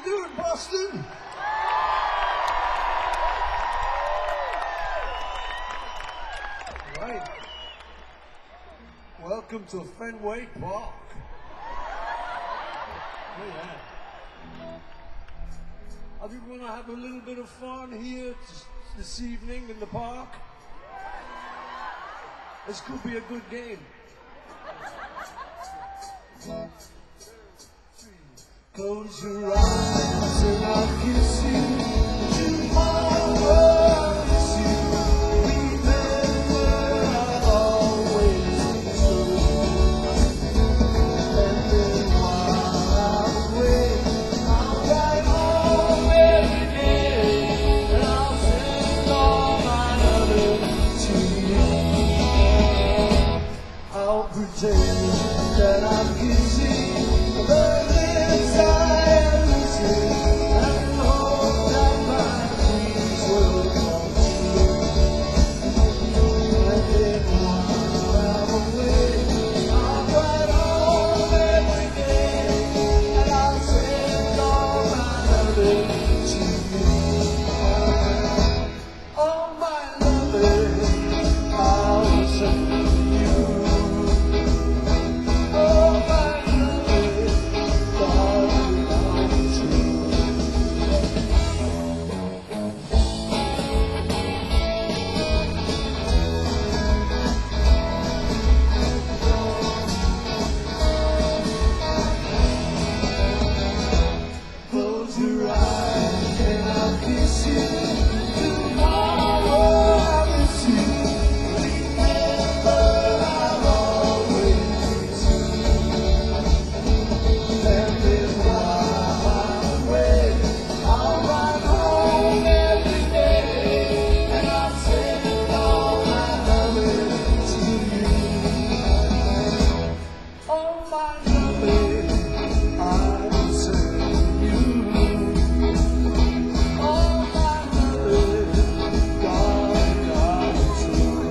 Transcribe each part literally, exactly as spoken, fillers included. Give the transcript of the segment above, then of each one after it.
doing, Boston? Right. Welcome to Fenway Park. Oh, yeah. Are we going to have a little bit of fun here this evening in the park? This could be a good game. Close your eyes and I'll kiss you tomorrow. Kiss you. Remember I'll always be true. And then while I'm away, I'll ride home every day, and I'll send all my loving to you. I'll pretend that I'm kissing the lips I am losing, and hope that my dreams will come true. And then while I'm away, I'll ride home every day, and I'll send all my loving to you. All my loving I'll send you. All my loving, darling, I'm true. Close your eyes and I'll kiss you. Tomorrow I'll miss you. Remember I'll always be true. And then while I'm away, I'll ride home every day, and I'll send all my loving to you. All my loving I'll send you. All my loving, darling, I'm true.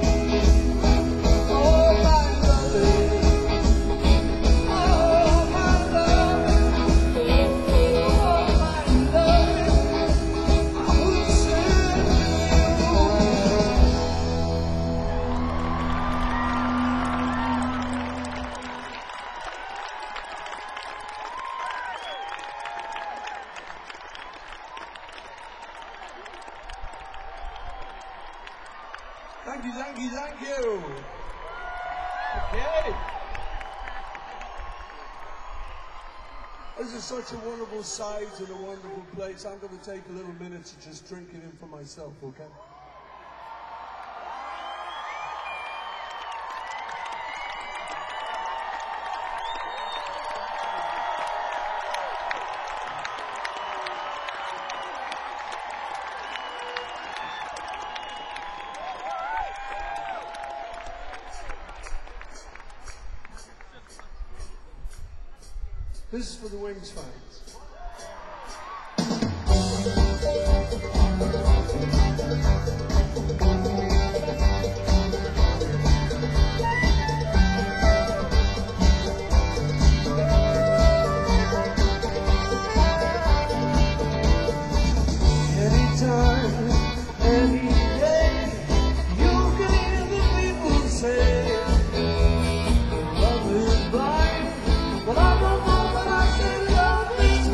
All my loving, all my loving, all my loving, I will send you. Thank you, thank you, thank you. Okay. This is such a wonderful sight and a wonderful place. I'm going to take a little minute to just drink it in for myself, okay? This is for the Wings fans. Anytime, any day, you can hear the people say, love is blind, but I don't know what I say, love is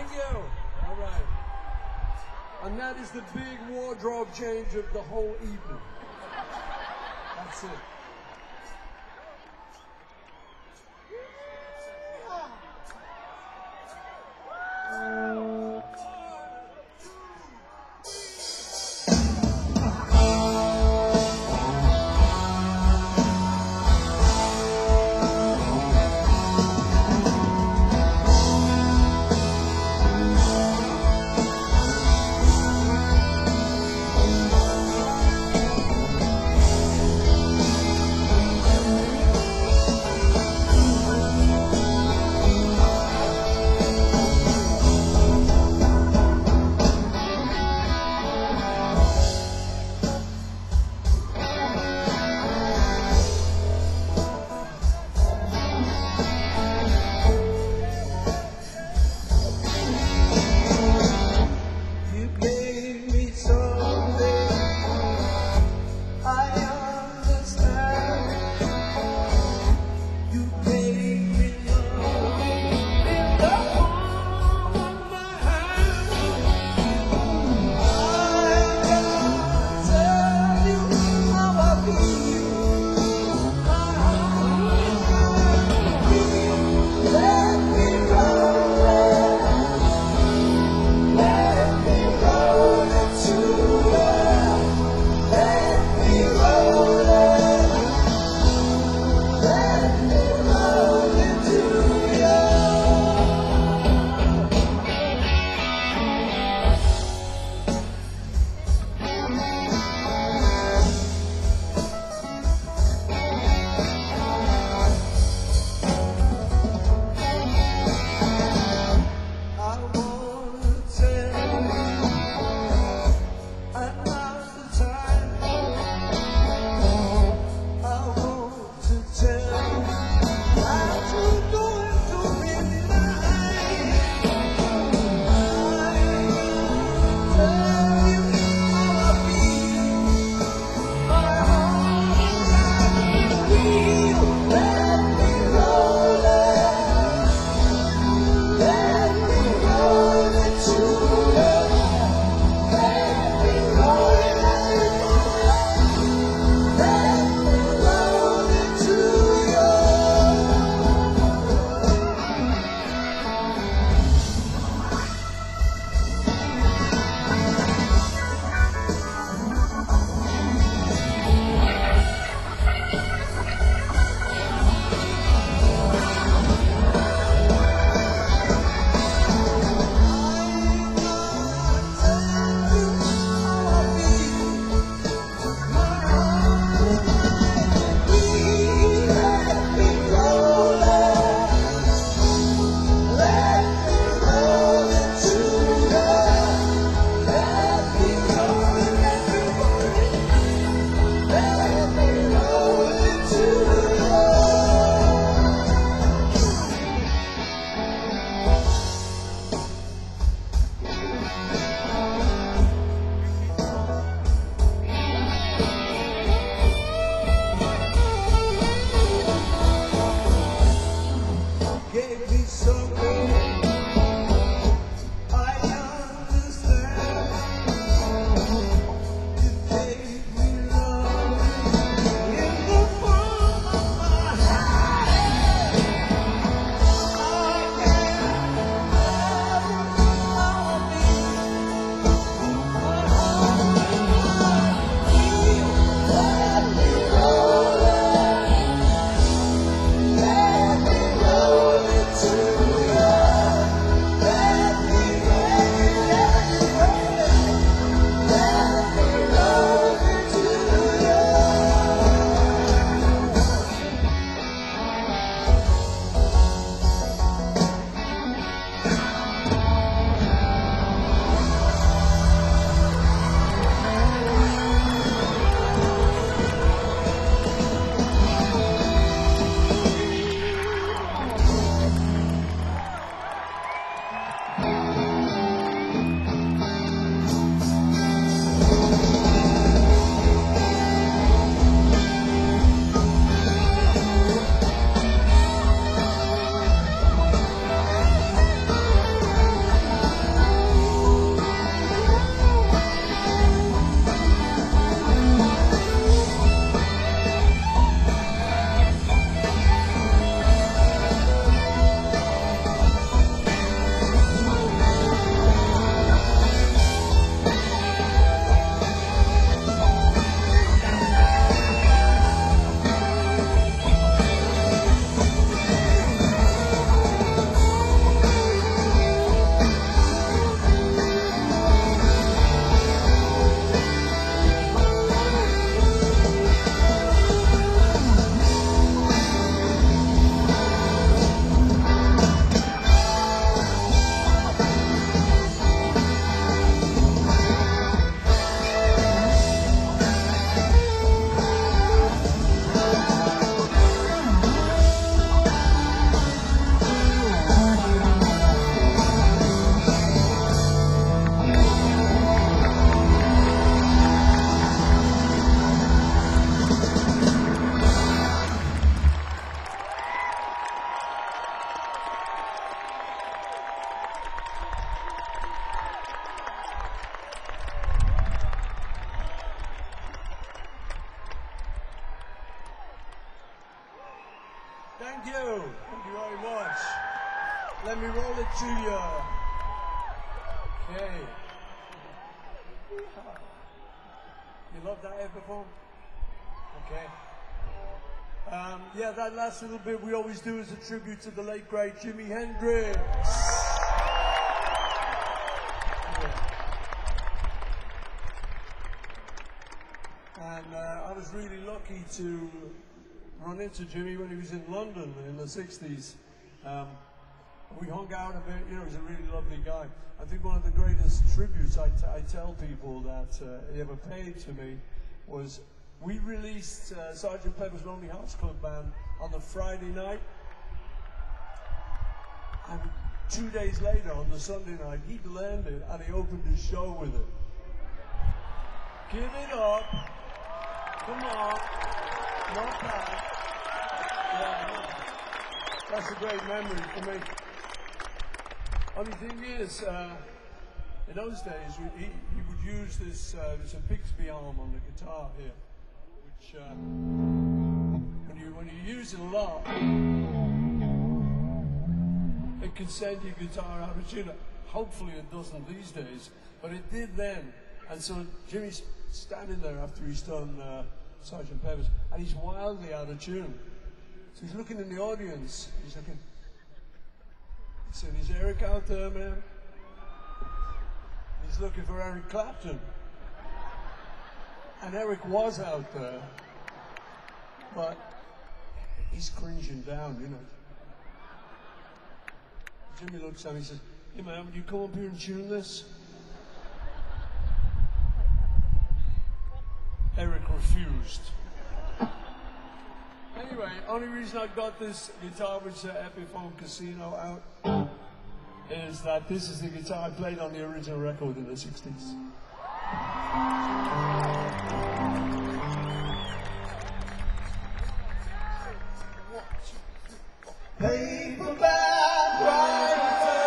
Thank you. All right. And that is the big wardrobe change of the whole evening. That's it. Thank you. Thank you very much. Let me roll it to you. Okay. You love that Epiphone? Okay. Um, yeah, that last little bit we always do is a tribute to the late great Jimi Hendrix. And uh, I was really lucky to run into Jimmy when he was in London in the sixties. Um, we hung out a bit, you know, he's a really lovely guy. I think one of the greatest tributes I, t I tell people that uh, he ever paid to me was we released uh, Sergeant Pepper's Lonely Hearts Club Band on the Friday night. And two days later, on the Sunday night, he'd learned it and he opened his show with it. Give it up. Come on. Not bad. Yeah, that's a great memory for me. Only thing is, uh, in those days, he, he would use this, uh, there's a Bixby arm on the guitar here, which, uh, when you, when you use it a lot, it can send your guitar out of tune. Hopefully it doesn't these days, but it did then. And so Jimmy's standing there after he's done uh, Sergeant Pepper's, and he's wildly out of tune. So he's looking in the audience, he's looking, he said, is Eric out there, man? He's looking for Eric Clapton. And Eric was out there, but he's cringing down, you know. Jimmy looks at me and says, hey man, would you come up here and tune this? Eric refused. Anyway, only reason I got this guitar, which is uh, Epiphone Casino, out, is that this is the guitar I played on the original record in the sixties. Paperback writer.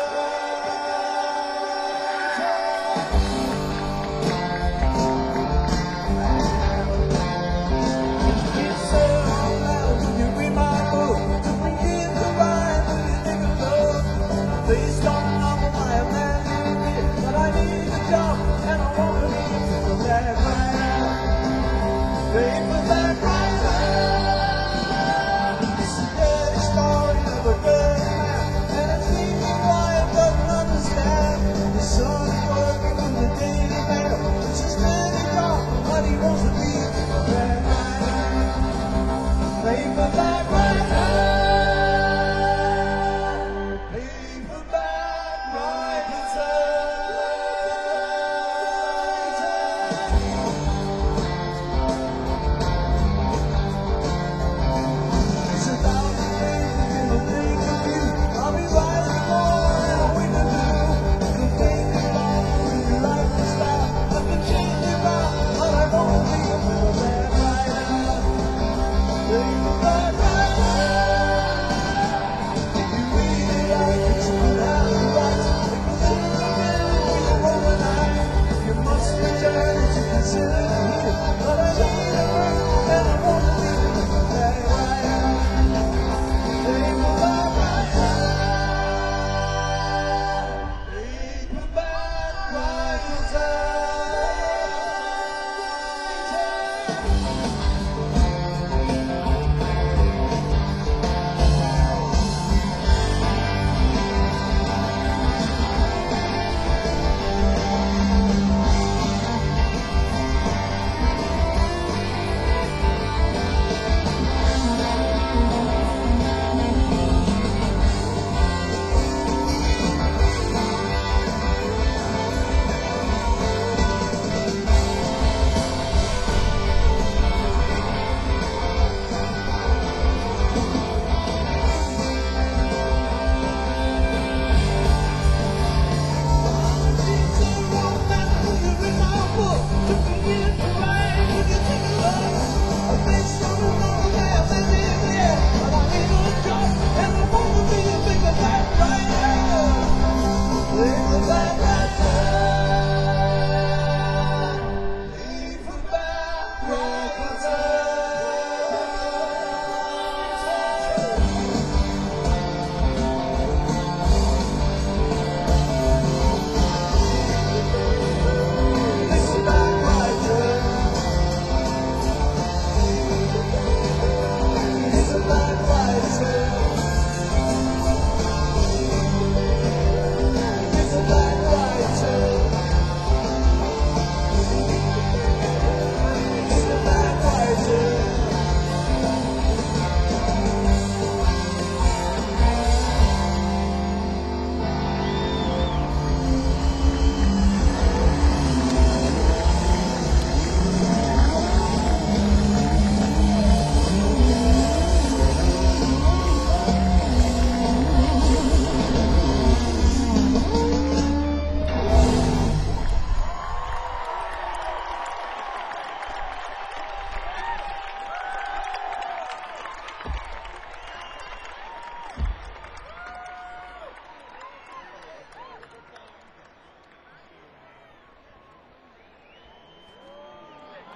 Based on a novel by a man named Bill, but I need a job and I want to be a paperback writer. Paperback writer. It's a dirty story of a good man, and it's easy why I doesn't understand. His son is working in the Daily Mail. It's his steady job, but he wants to be a paperback writer. Paperback writer.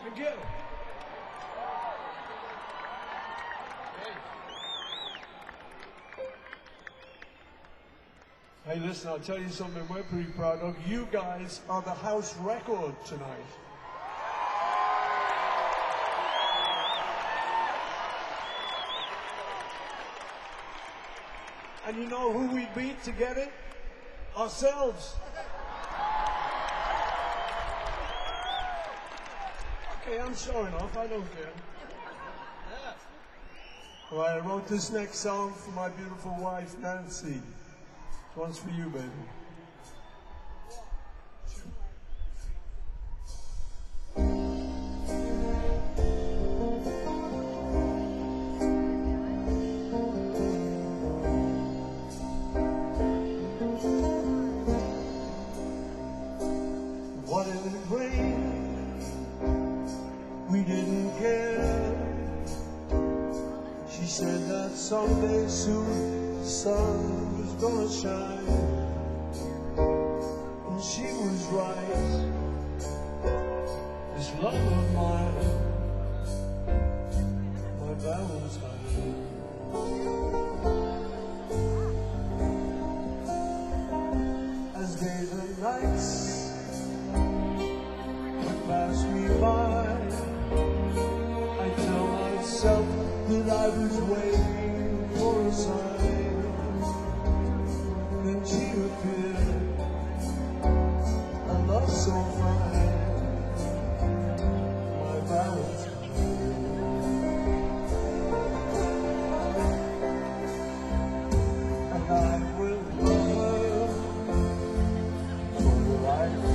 Thank you. Hey, listen, I'll tell you something we're pretty proud of. You guys are the house record tonight. And you know who we beat to get it? Ourselves. Okay, I'm showing off, I don't care. All right, I wrote this next song for my beautiful wife, Nancy. This one's for you, baby. What if it rained? We didn't care. She said that someday soon the sun was gonna shine, and she was right. This love of mine, my Valentine. As days and nights would pass me by, I tell myself that I was waiting for a sign. Then she appeared, a love so fine, my Valentine. And I will love her for life,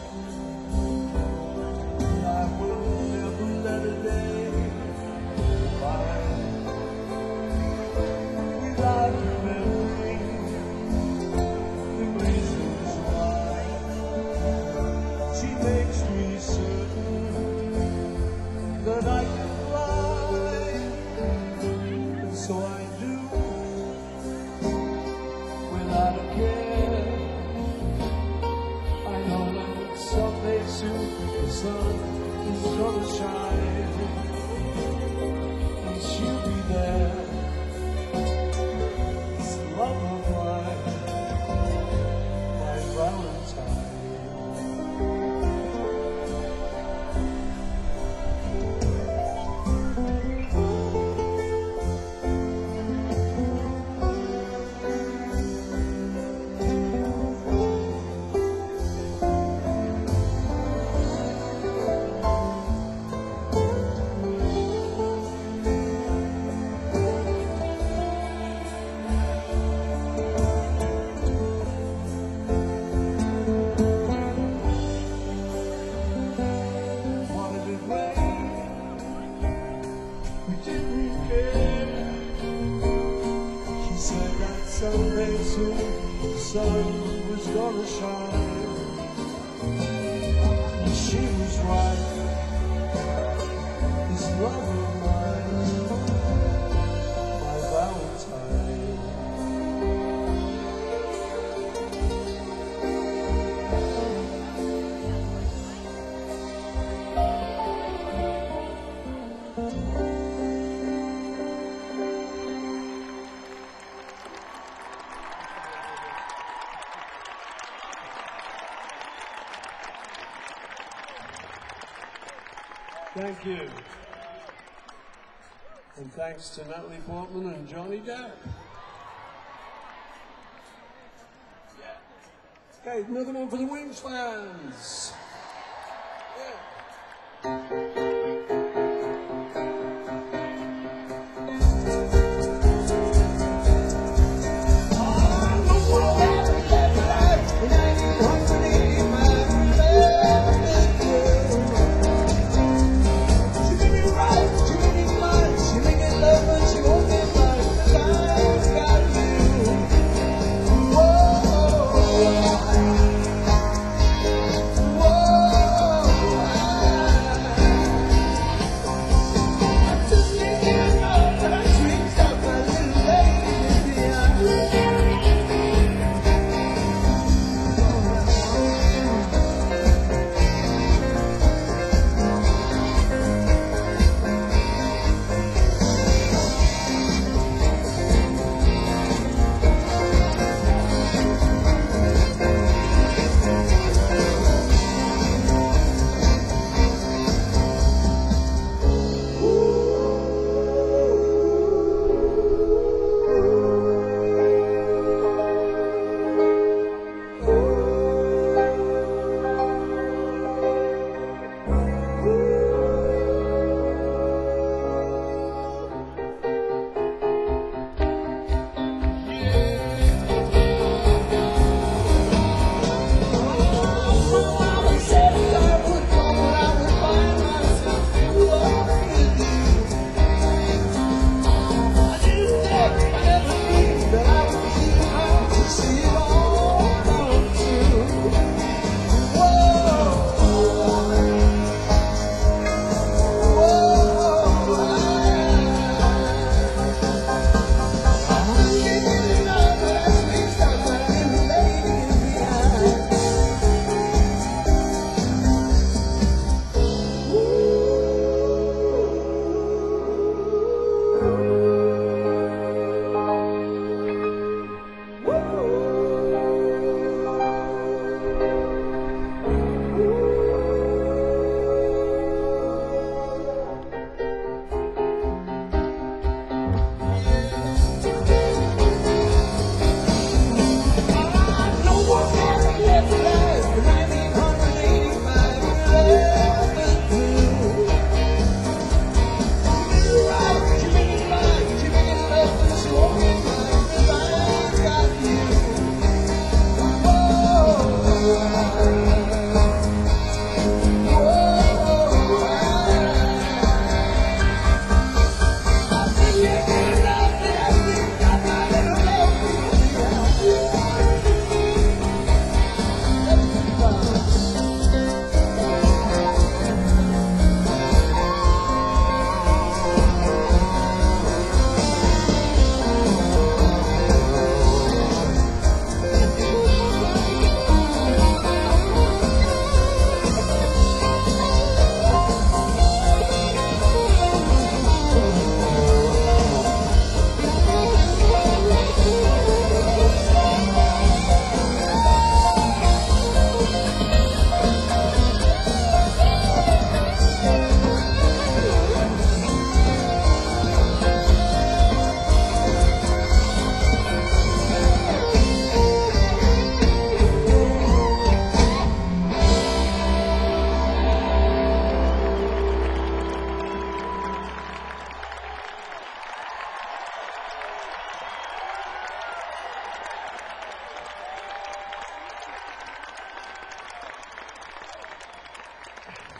and I will never let a day go by without remembering the reasons why. She makes me certain that I can fly, and so I do, without a care. I know that someday soon the sun is gonna shine, and she'll be there. This love of mine, my Valentine. What did it rain? We didn't care. She said that someday soon the sun was gonna shine, and she was right. This love of mine, my Valentine. Thank you. And thanks to Natalie Portman and Johnny Depp. Okay, another one for the Wings fans. Yeah. Whoa.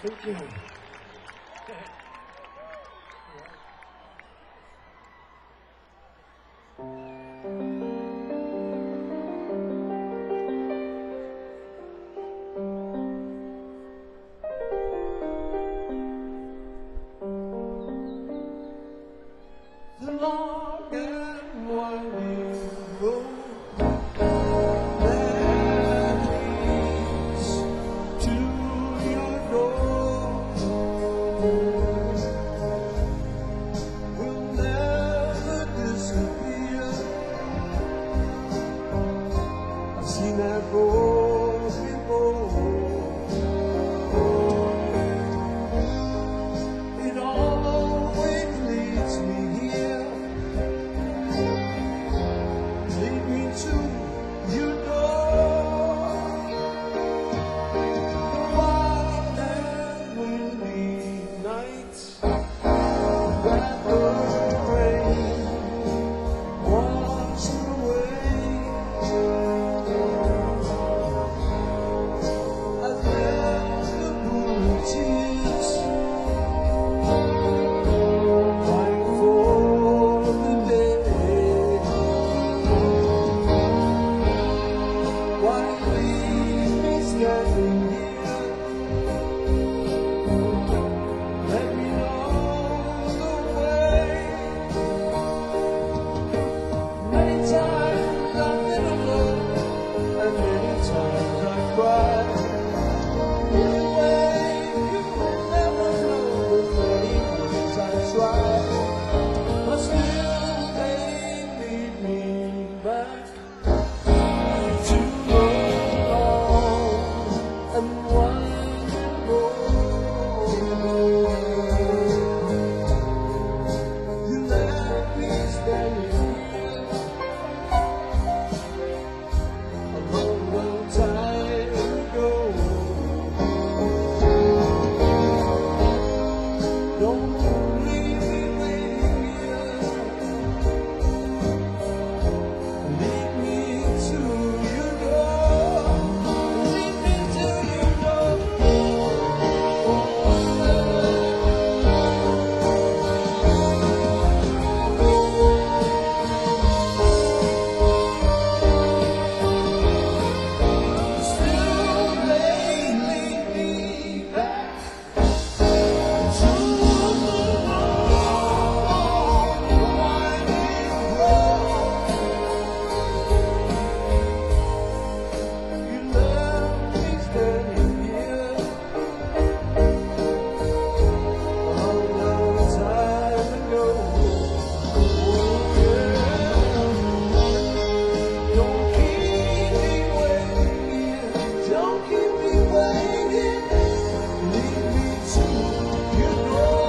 Thank you. The long and winding road that leads to your door will never disappear. I've seen that road before. It always leads me here. Lead me to your door. Wild and windy nights that the rain washed away. I've never blue tears crying for the day. Why leave me standing here? Let me know the way. Many times I've been alone, and many times I cried. Anyway, you will never know the many ways I tried, but still they lead me back to your long and winding road. You left me standing here a long, long time ago. Don't leave me waiting here. Lead me to your door. Lead me to your door. Still they lead me back to the long, winding road. You left me standing here a long, long time ago. Oh, yeah. Don't keep me waiting here. Don't keep me waiting. Lead me to your door.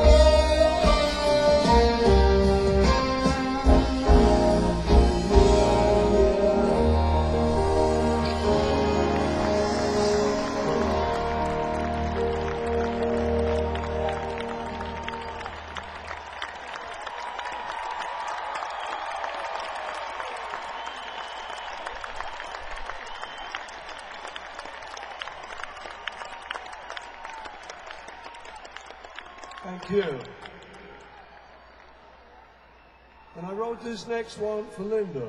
Thank you. And I wrote this next one for Linda.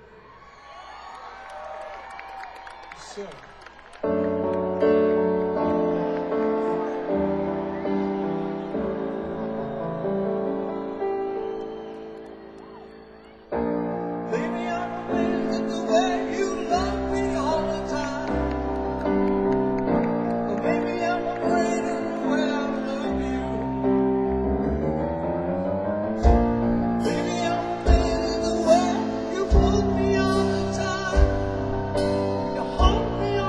So. Maybe I'm amazed at the way you love me all the time. Or maybe I'm afraid of the way I love you. Maybe I'm amazed at the way you hold me all the time. You hold me all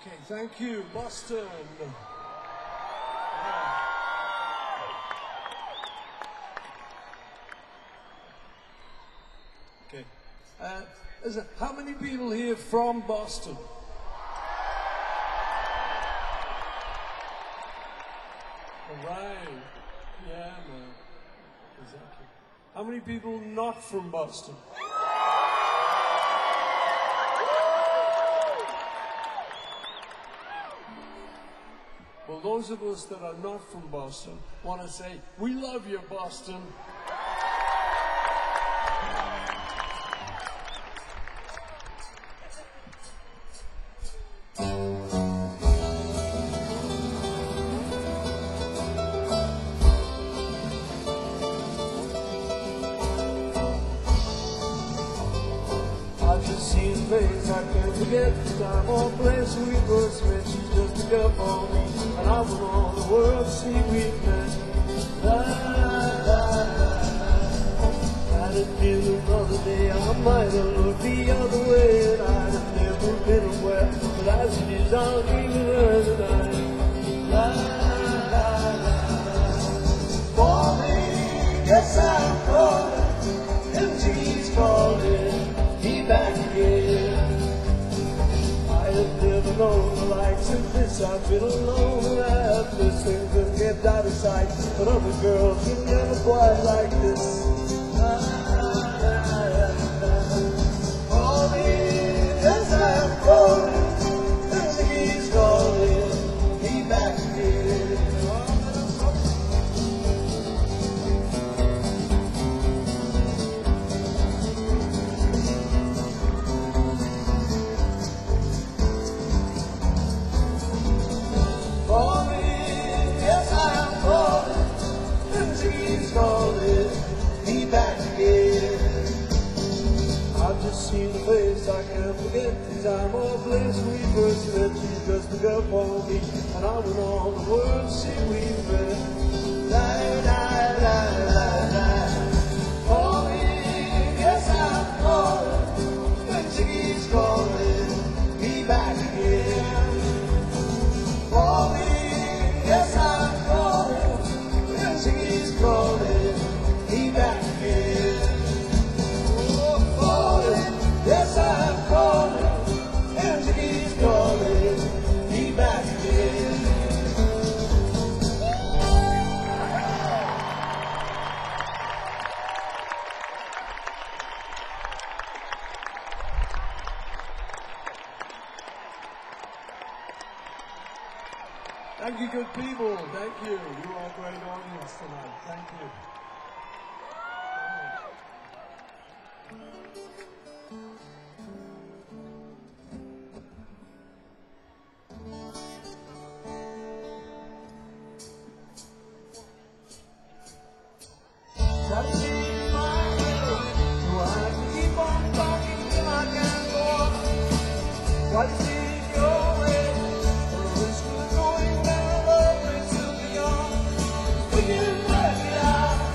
Okay, thank you, Boston. Okay. Uh, is it, how many people here from Boston? All right. Yeah, man. Exactly. How many people not from Boston? Well, those of us that are not from Boston want to say, we love you, Boston. I've just seen a place I can't forget the time or place we first met. She just took up on me, and I went on the world to see we met. La, la, la, la. I'd have been another day, I might have looked the other way, and I'd have never been aware. But as it is, I'm dreaming her tonight. La, la, la. Falling, yes I'm falling, and she's calling me back again. I have never known the likes of this. I've been alone and I have missed things and kept out of sight. But other girls are never quite like this. Calling, yes I'm calling, and he's calling me back again. I've just seen a face I can't forget, the time or place we first met. She just took up on me, and I went on the world to see we met. La la la la la. Calling, yes I'm calling, when she keeps calling me back again. Calling, yes I'm calling, when she keeps calling me back again. Yes, I'm calling, and she's calling me back again. Thank you, good people. Thank you. You are a great audience tonight. Thank you. Why you see it your way? Or a risk of going down a place to beyond. We can work it out.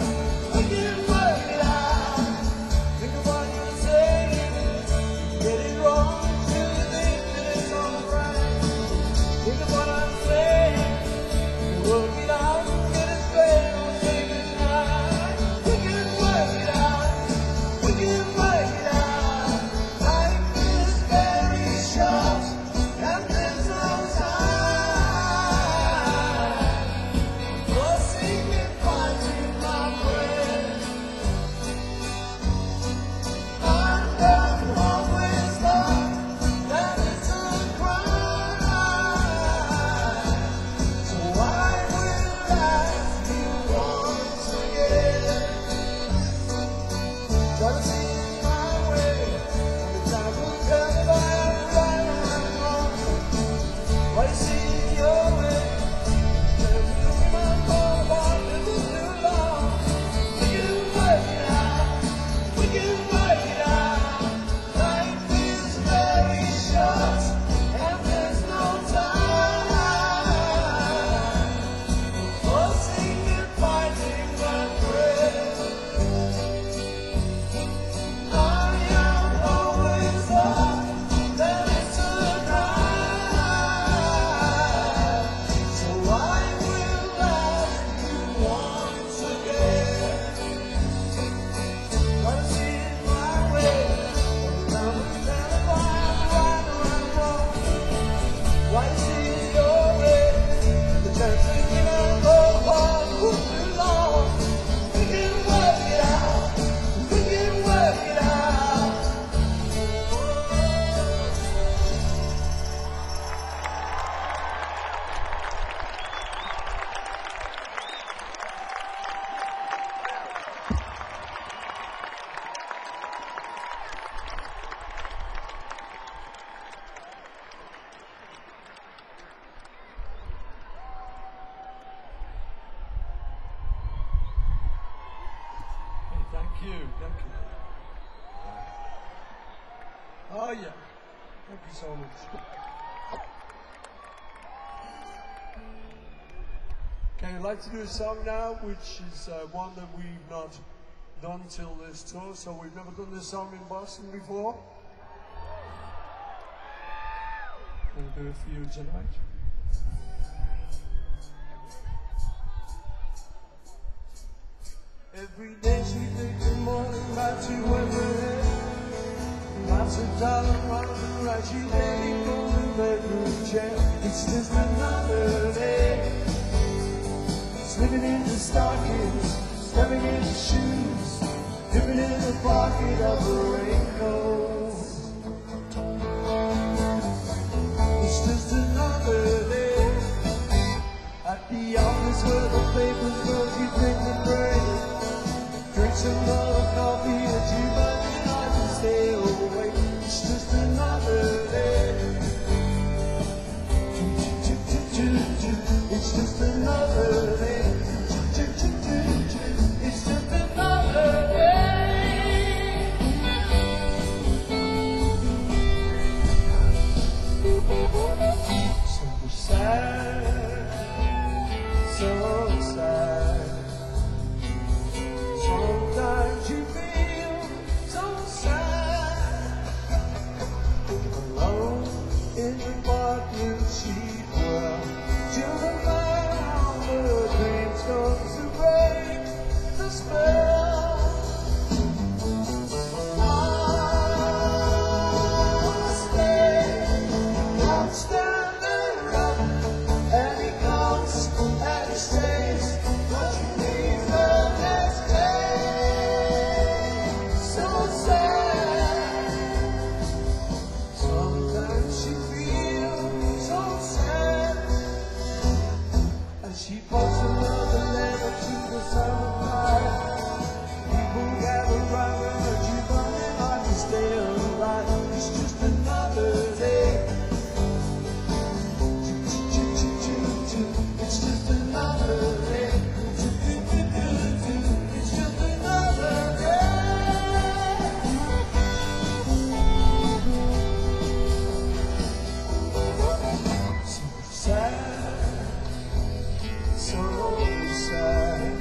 Thank you. Oh yeah. Thank you so much. Okay, I'd like to do a song now, which is uh, one that we've not done till this tour. So we've never done this song in Boston before. We'll do a few tonight. Every day she takes the morning back to her. Lots of darling wondering right, she's waiting for the bedroom chair. It's just another day. Slipping into stockings, stepping into shoes, dipping in the pocket of a raincoat. It's just another day. At the office where the papers girls, you take the break. Drink some more coffee and you might be hard to stay awake. It's just another day. It's just another day. It's just another day. So sad, so sad. Sometimes you feel so sad. Alone in the parking sheet, well, till the night the dreams come to break the spell. I'll stay, I'm standing up, and he comes and he stays. What you need the next day. So sad. Sometimes she feels so sad. She posts another letter to the summer fire. People gather round her, she's running hard to stay alive. It's just another day. It's just another day. It's just another day. So sad. So sad.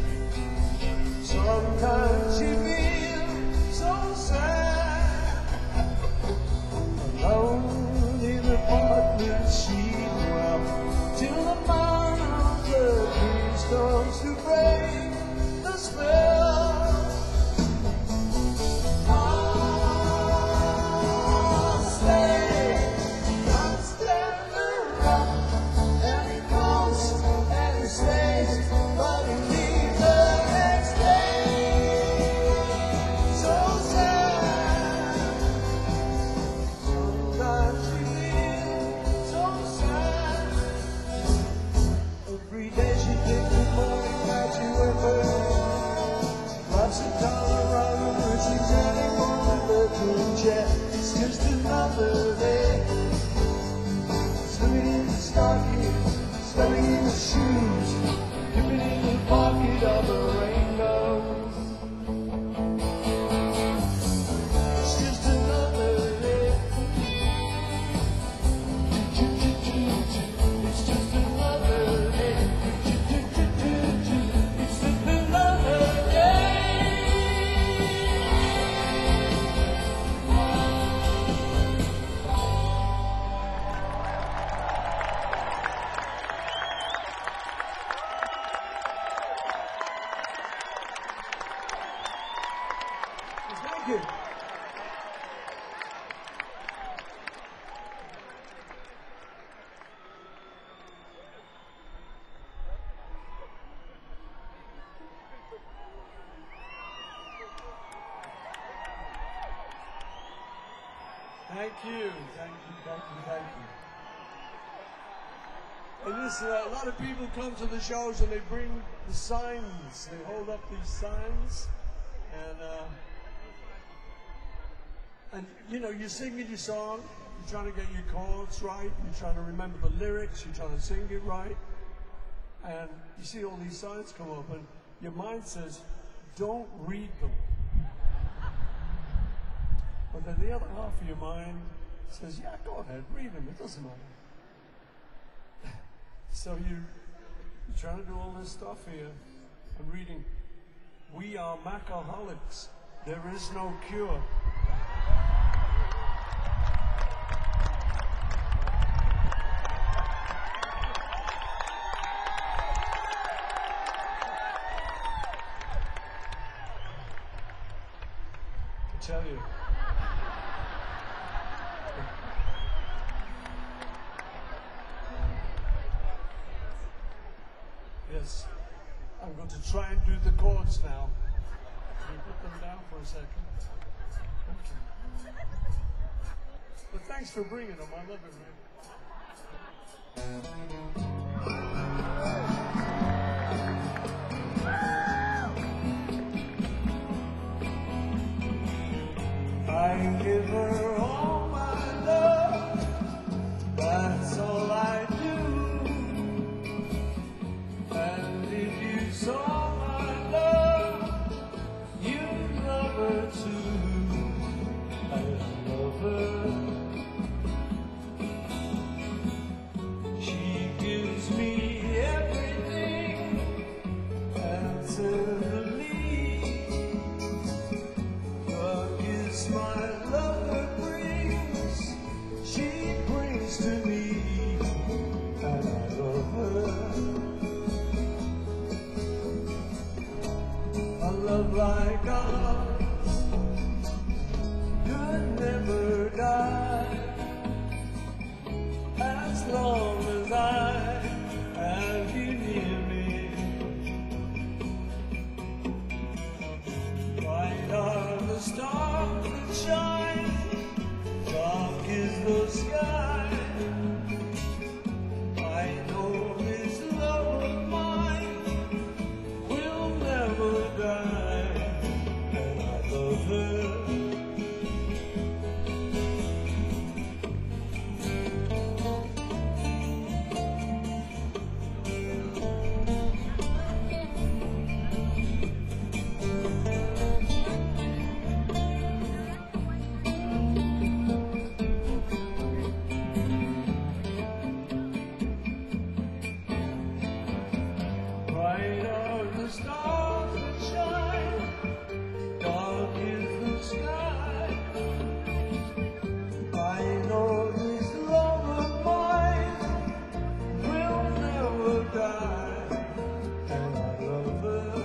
Sometimes you feel so sad. Alone in the apartment sheet, well, till the morning the dream starts to break the spell. I'll stay, I'm standing up, and he comes and he stays, but he leaves the next day. So sad. Sometimes you feel so sad. Every day she takes the morning back to her bed. Lots of dollar around her, she's heading on the bedroom chair. It's just another day. Swimming in the stockings, stepping in the shoes, dipping in the pocket of a rainbow. It's just another day. It's just another day. It's just another day. Thank you. Thank you, thank you, thank you, thank you. And listen, a lot of people come to the shows and they bring the signs. They hold up these signs, and uh, and you know, you're singing your song. You're trying to get your chords right. You're trying to remember the lyrics. You're trying to sing it right. And you see all these signs come up, and your mind says, "Don't read them. But then the other half of your mind says, yeah, go ahead, read them, it doesn't matter. So you, you're trying to do all this stuff here. I'm reading, we are Macaholics. There is no cure. I tell you. Yes, I'm going to try and do the chords now. Can you put them down for a second? Okay. But thanks for bringing them. I love it, man. I give her all my love. That's all I do. And if you saw my love, you'd love her too. I love her. She gives me everything and to the least. Forgives my love her brings, she brings to me, and I love her. A love like ours could never die, as long as I have you near me. Bright are the stars that shine, dark is the sky. I know this love of mine will never die, and I love her. Bright are the stars that shine, dark is the sky. I know this love of mine will never die, and I love her.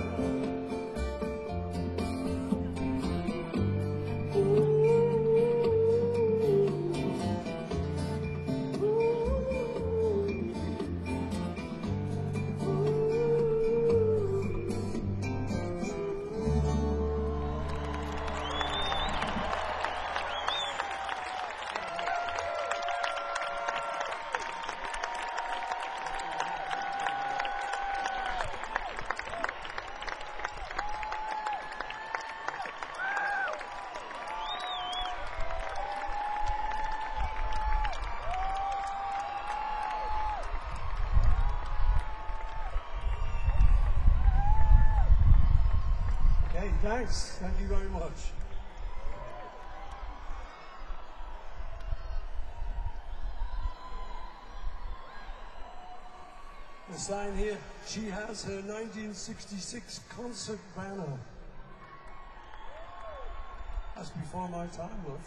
Okay, thanks. Thank you very much. The sign here, she has her nineteen sixty-six concert banner. That's before my time, love.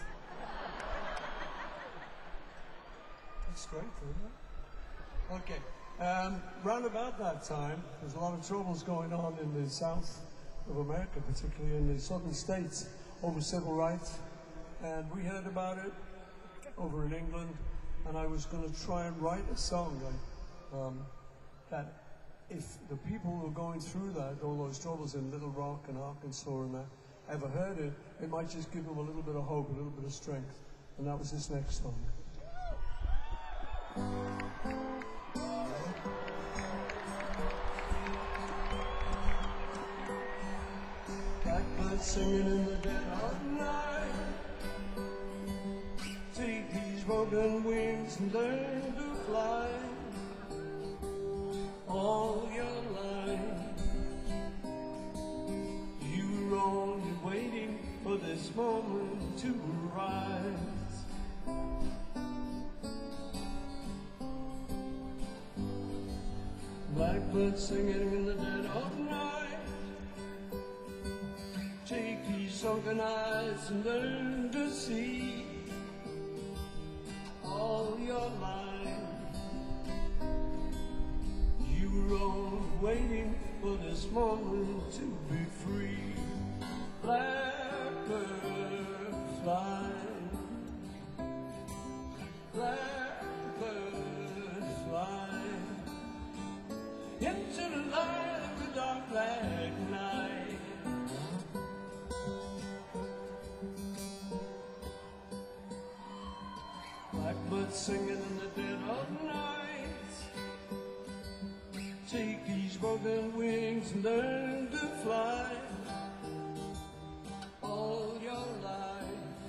That's great, isn't it? Okay. Um, round about that time, there's a lot of troubles going on in the south of America, particularly in the southern states, over civil rights. And we heard about it over in England, and I was going to try and write a song like, um, that if the people who were going through that, all those troubles in Little Rock and Arkansas and that, ever heard it, it might just give them a little bit of hope, a little bit of strength. And that was this next song. Blackbird singing in the dead of night. Take these broken wings and learn to fly. All your life, you were only waiting for this moment to arise. Blackbird singing in the dead of night. Take these sunken eyes and learn to see all your life. You were only waiting for this moment to be free. Blackbird fly, blackbird fly into the light of the dark black night. Blackbird singing in the dead of night. Take these broken wings and learn to fly all your life.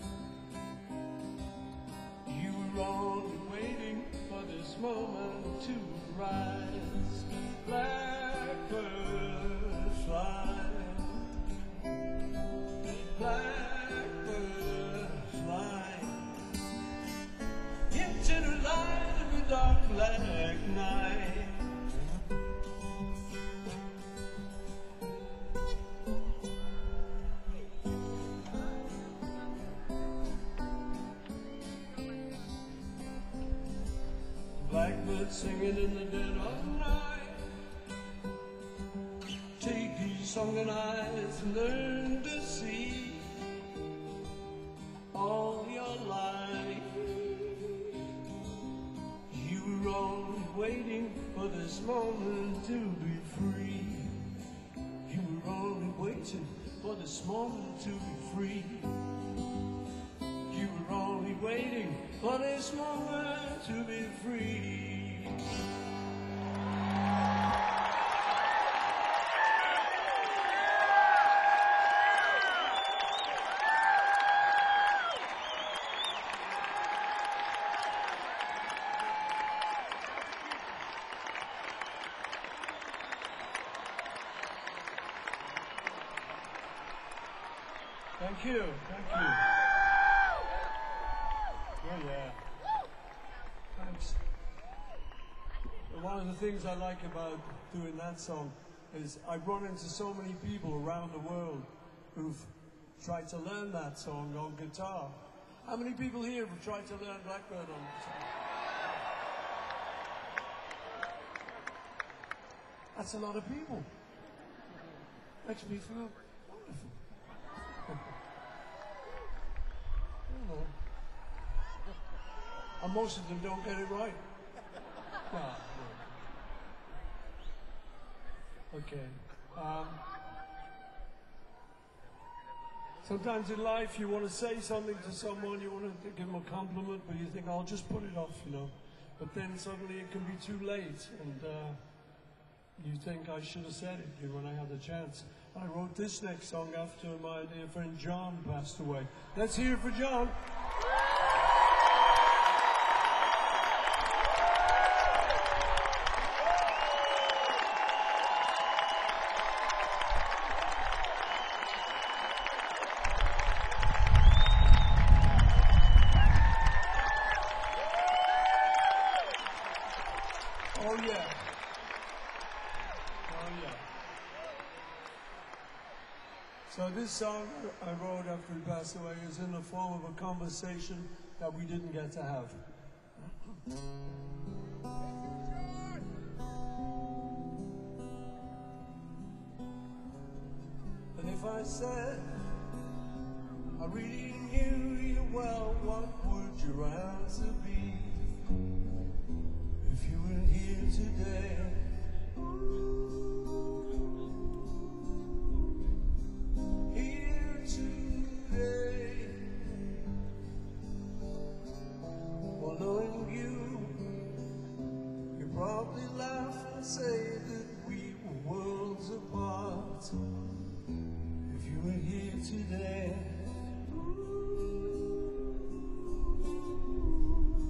You were only waiting for this moment to rise. Blackbird fly, blackbird fly into the light of the dark black night. Blackbird singing in the dead of night. Take these sunken eyes and learn to see all your life. You were only waiting for this moment to be free. You were only waiting for this moment to be free. You were only waiting for this moment to be free. Thank you, thank you. Oh yeah. Thanks. One of the things I like about doing that song is I've run into so many people around the world who've tried to learn that song on guitar. How many people here have tried to learn Blackbird on guitar? That's a lot of people. Makes me feel wonderful. And most of them don't get it right. No, no. Okay. Um, sometimes in life you want to say something to someone, you want to give them a compliment, but you think, I'll just put it off, you know. But then suddenly it can be too late, and uh, you think I should have said it when I had the chance. I wrote this next song after my dear friend John passed away. Let's hear it for John. Oh yeah. Oh yeah. So this song I wrote after he passed away is in the form of a conversation that we didn't get to have. And if I said I really knew you well, what would your answer be? If you were here today, here today, well, knowing you, you probably laugh and say that we were worlds apart. If you were here today,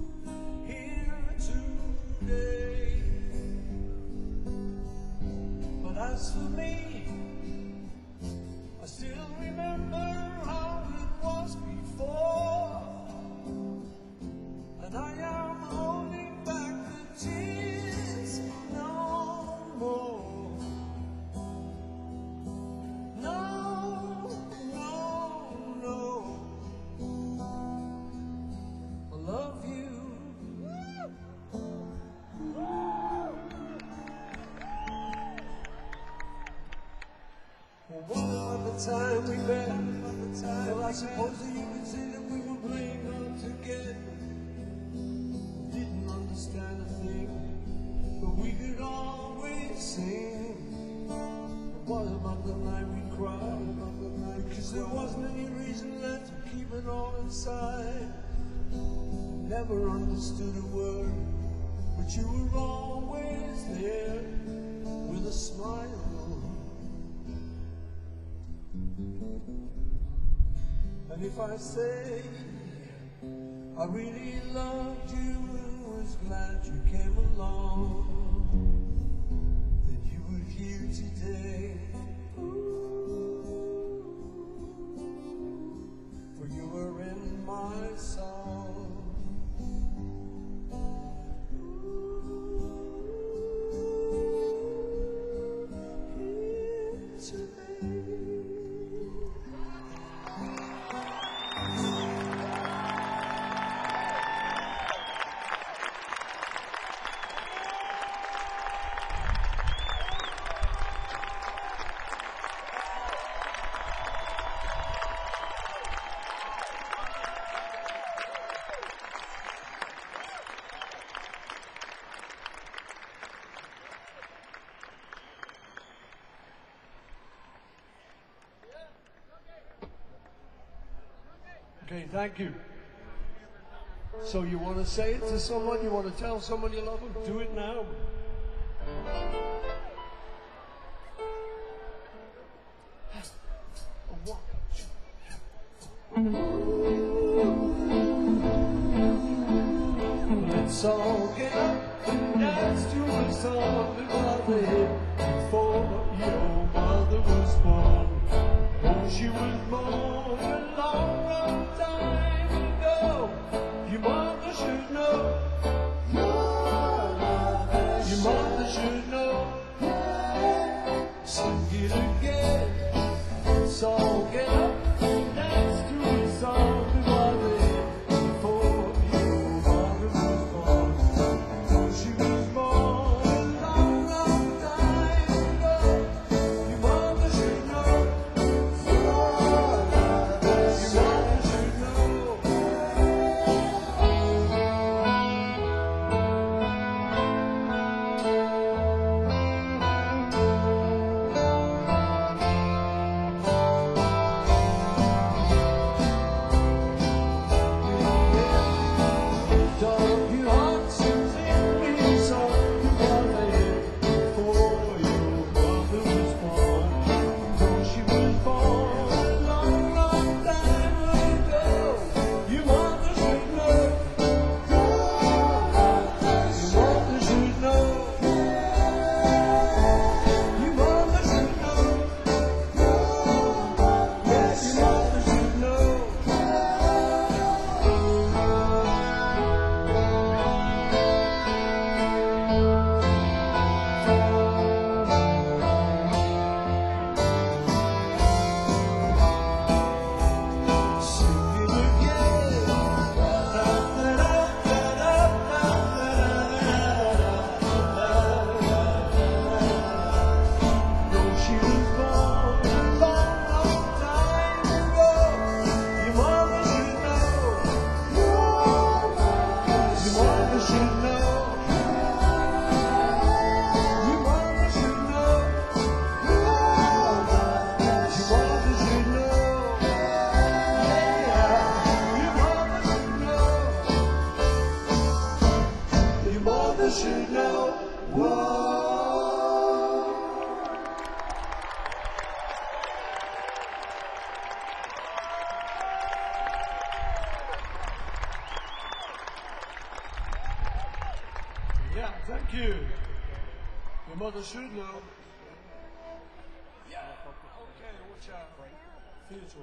suppose that you could say that we were playing hard to get. Didn't understand a thing, but we could always sing. What about the night we cried? Cause there wasn't any reason left to keep it all inside. Never understood a word, but you were always there with a smile. And if I say I really loved you and was glad you came along, that you were here today, for you were in my song. Here today. Okay, thank you. So you want to say it to someone? You want to tell someone you love them? Do it now. Let's all get up and dance to a song that was a hit before your mother was born. Oh, she was born a long, long time ago. Your mother should know. Your mother should know. Sing it again. So get up and dance to a song that was a hit before your mother was born. Oh, she was born a long, long time ago. Your mother should know. Should know. Whoa. Yeah, thank you. Your mother should know. Yeah. Okay, watch out. Theatre.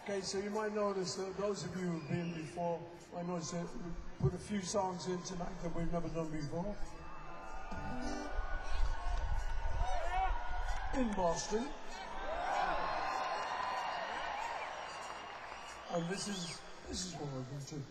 Okay, so you might notice that those of you who've been before might notice that we put a few songs in tonight that we've never done before. In Boston. And this is this is what we're going to do.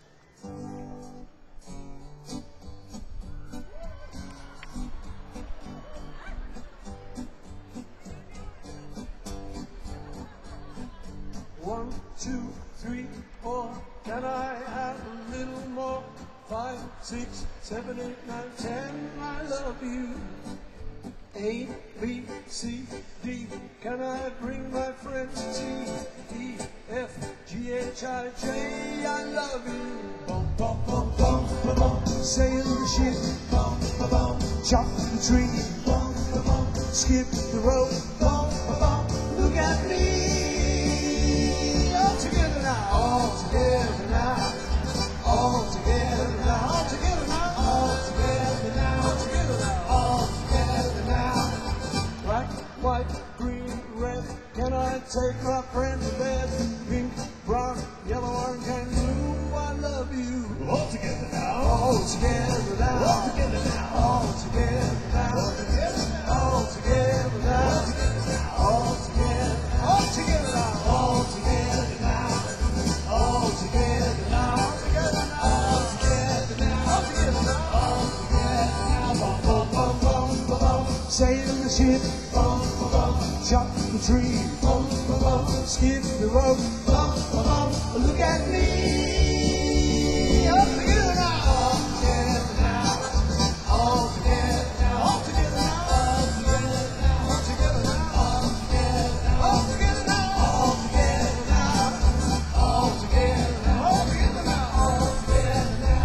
One, two, three, four. Can I have a little more? Five, six, seven, eight, nine, ten. I love you. A, B, C, D. Can I bring my friends? T, E, F, G, H, I, J. I love you. Bum, bum, bum, bum, bum, bum. Sail the ship. Bum, bum, bum. Chop the tree. Bum, bum, bum. Skip the road. Bum, bum, bum. Look at me. All together now. All together now. All together now. All together now. All together now. All together now. All together now. Black, white, green, red. Can I take my friend to bed? Pink, brown, yellow, orange, and blue. I love you. All together now. All together now. All together now. All together now. All together now. All together now. All together. All together now. All together now. All together now. All together now. All together now. All together now. All together now. Bum, bum, bum, bum, bum, bum. Sail the ship. Bum, bum, bum. Chop the tree. Bum, bum, bum. Skip the rope. Bum, bum, bum. Look at me. All together now. All together now. All together now. All together now. All together now. All together now. All together now. All together now. All together now. All together now. All together now.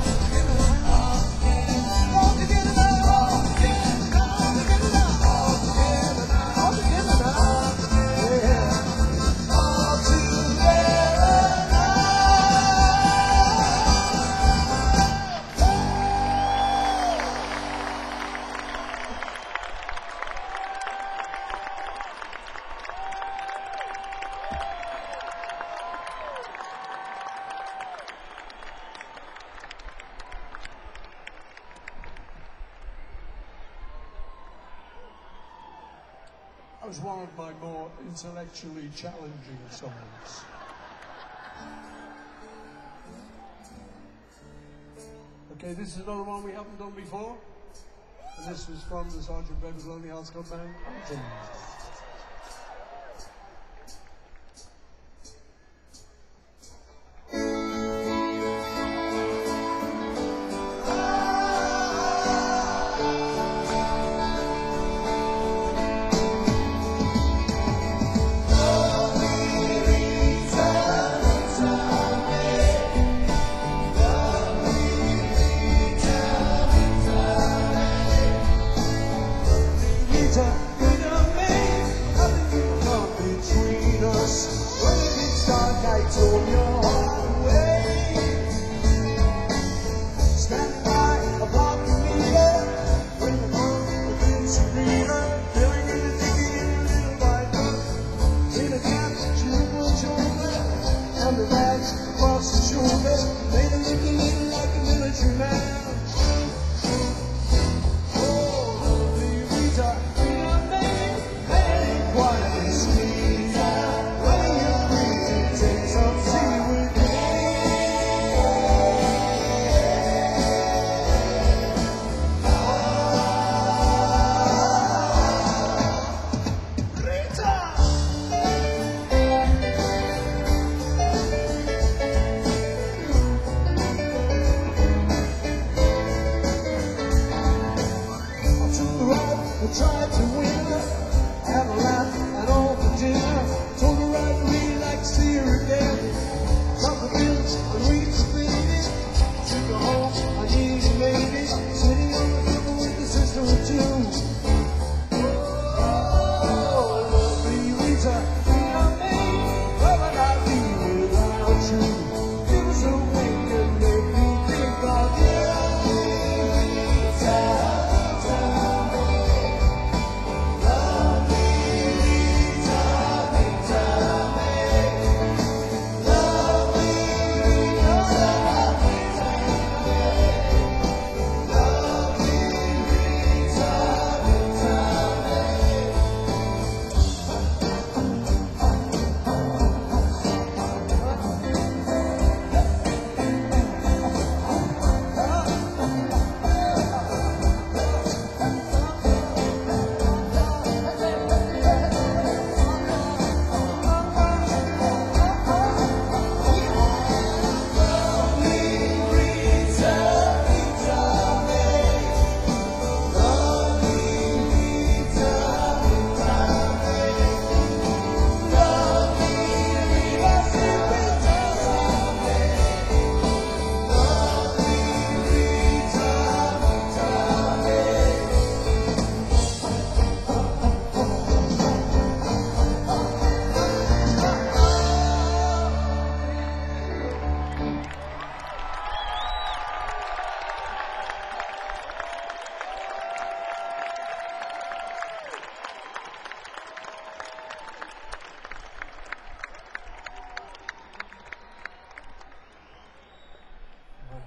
All together now. All together now. All together now. All together now. All together now. Yeah. All together now. That was one of my more intellectually challenging songs. Okay, this is another one we haven't done before. And this was from the Sergeant Pepper's Lonely Hearts Club Band Anthem. With a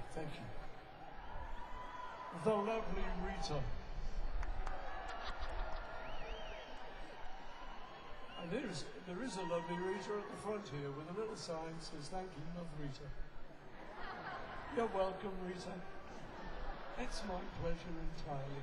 Thank you. The lovely Rita. And there is, there is a lovely Rita at the front here with a little sign that says, thank you, love Rita. You're welcome, Rita. It's my pleasure entirely.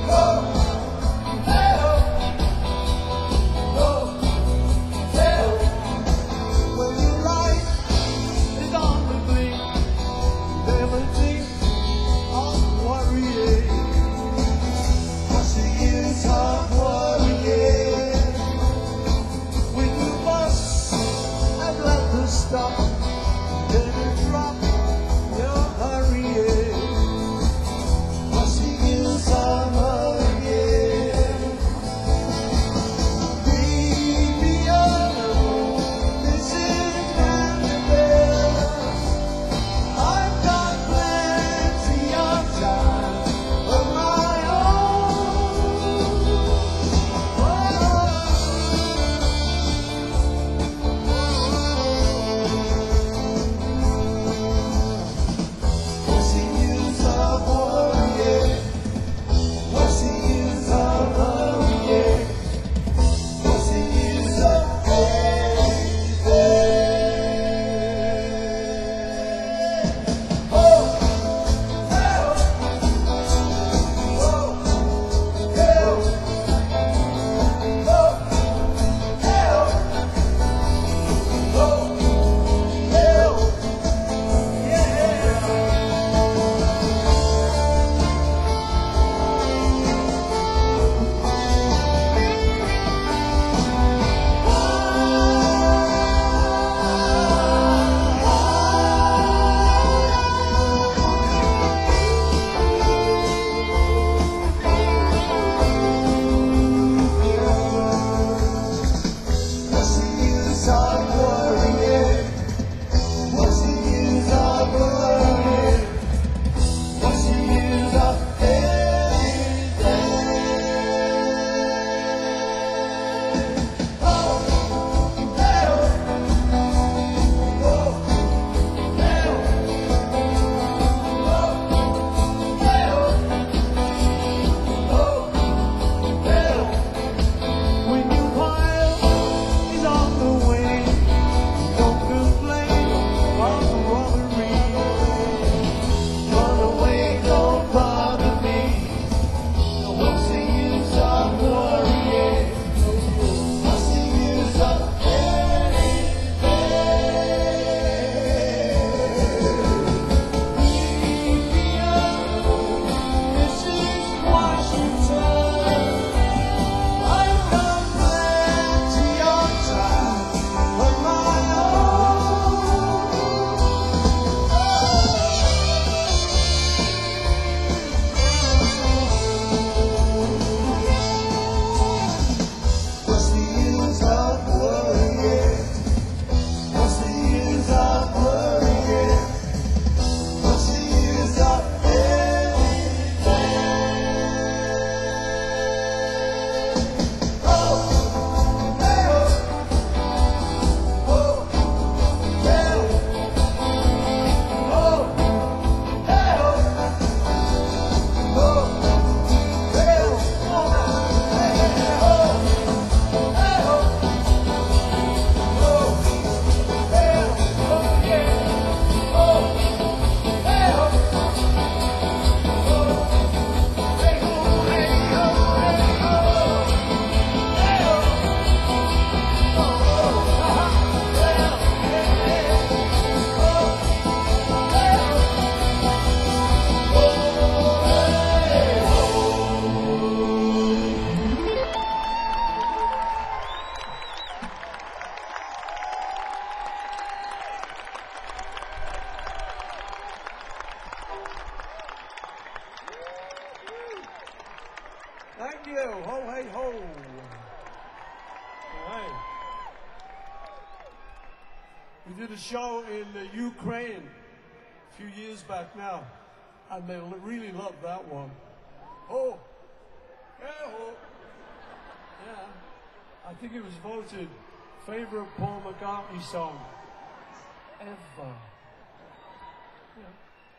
Hey! Radio. Ho, hey, ho. All right. We did a show in uh, Ukraine a few years back now, and they really loved that one. Oh, yeah, oh. Yeah. I think it was voted favorite Paul McCartney song ever. Yeah.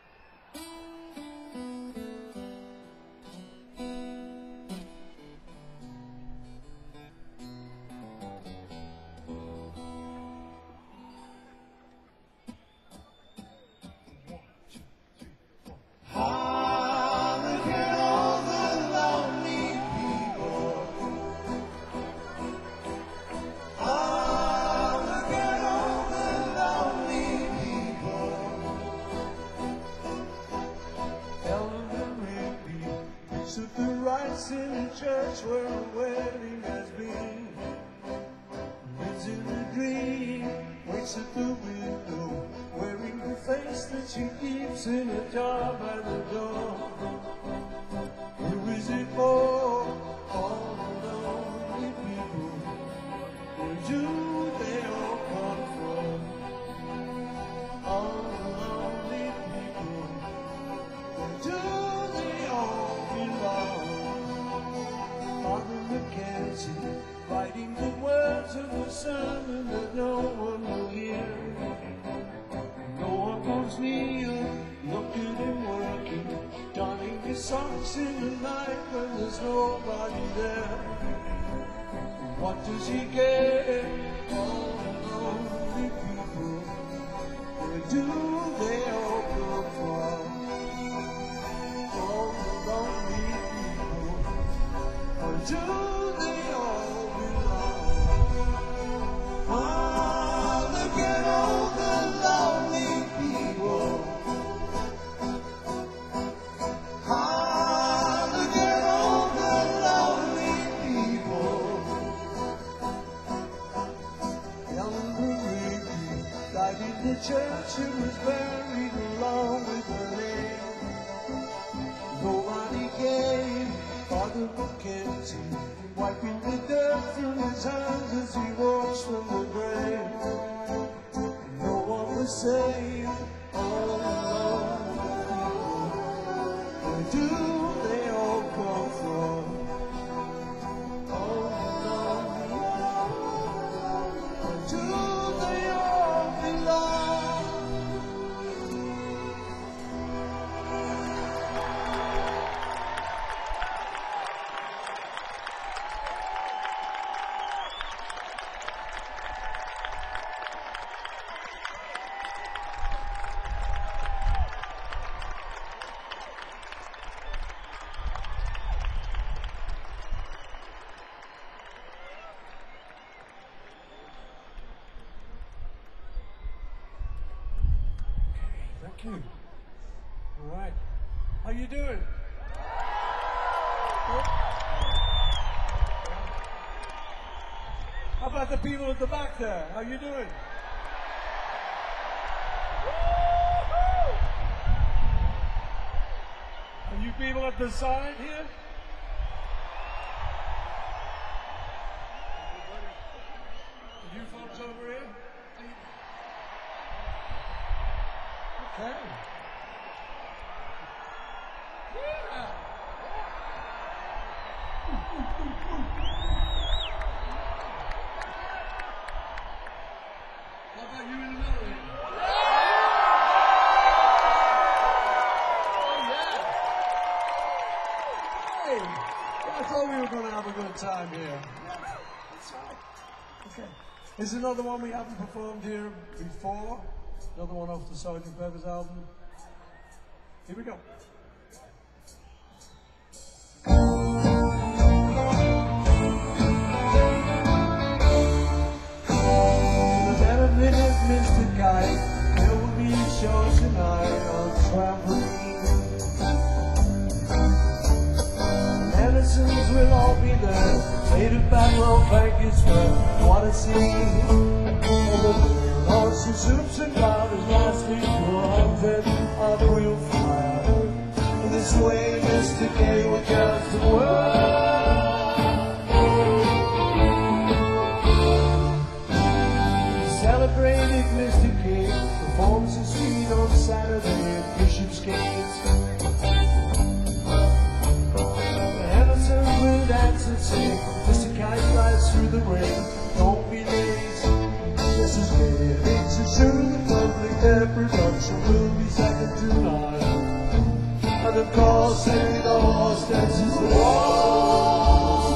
In the church where a wedding has been, lives in a dream, waits at the window, wearing the face that she keeps in a jar by the door. Who is it for? All the lonely people. Where do they all come from? All the lonely people. Where do they all belong? Father Mackenzie, writing the words of the sermon that no one will hear. No one comes near, look at him working, donning his socks in the night when there's nobody there. What does he get? All the lonely people, where do they all come from? All the lonely people, where do they all belong? Ah, look at all the lonely people. Ah, look at all the lonely people. Ellen Marie died in the church and was buried along with her name. Nobody came. Father Mackenzie, wiping the dirt from his hands as he walks from the grave. No one was saved, all alone. Where do they all come from? All alone. Where do they all belong? Thank you. All right. How you doing? Good? How about the people at the back there? How you doing? And you people at the side here? You folks over here? Okay. Yeah. How about you in the middle here? Oh, yeah. Hey, I thought we were going to have a good time here. Yeah, that's right. Okay. There's another one we haven't performed here before. Another one off the Sergeant Pepper's album. Here we go. To the benefit of Mister Guy, there will be a show tonight on trampoline. Edison's will all be there. Native Battle Frankie's well. Wanna see? Horses, soups, and powders, lost me to a hundred on real fire. In this way, Mister K would come to work. say, Mister Kite flies through the rain, don't be lazy. This is getting to show the public that production will be second to none. And of course, Henry the horse dances the waltz.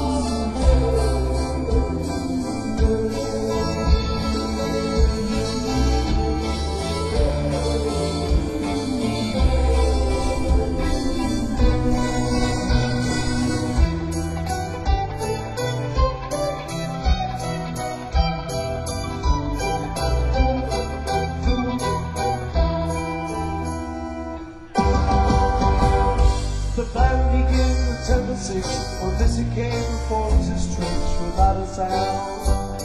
The band began with ten to six, when Lizzie came and formed his tricks without a sound.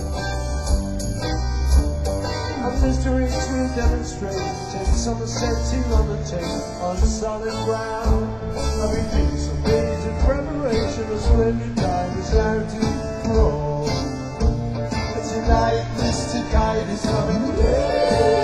And Mister H will demonstrate, take some ascending on the tape on solid ground. And we think some days in preparation, a splendid time is guaranteed for all. And tonight, Mister Kite is coming away.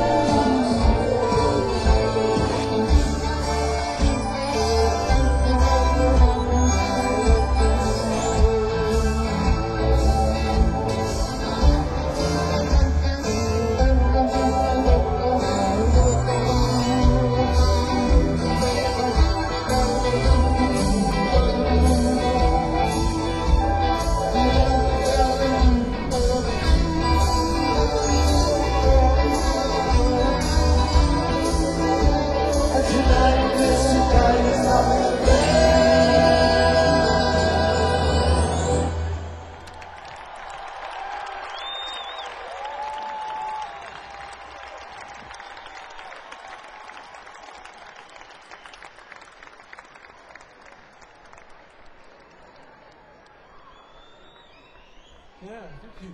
Yeah, thank you.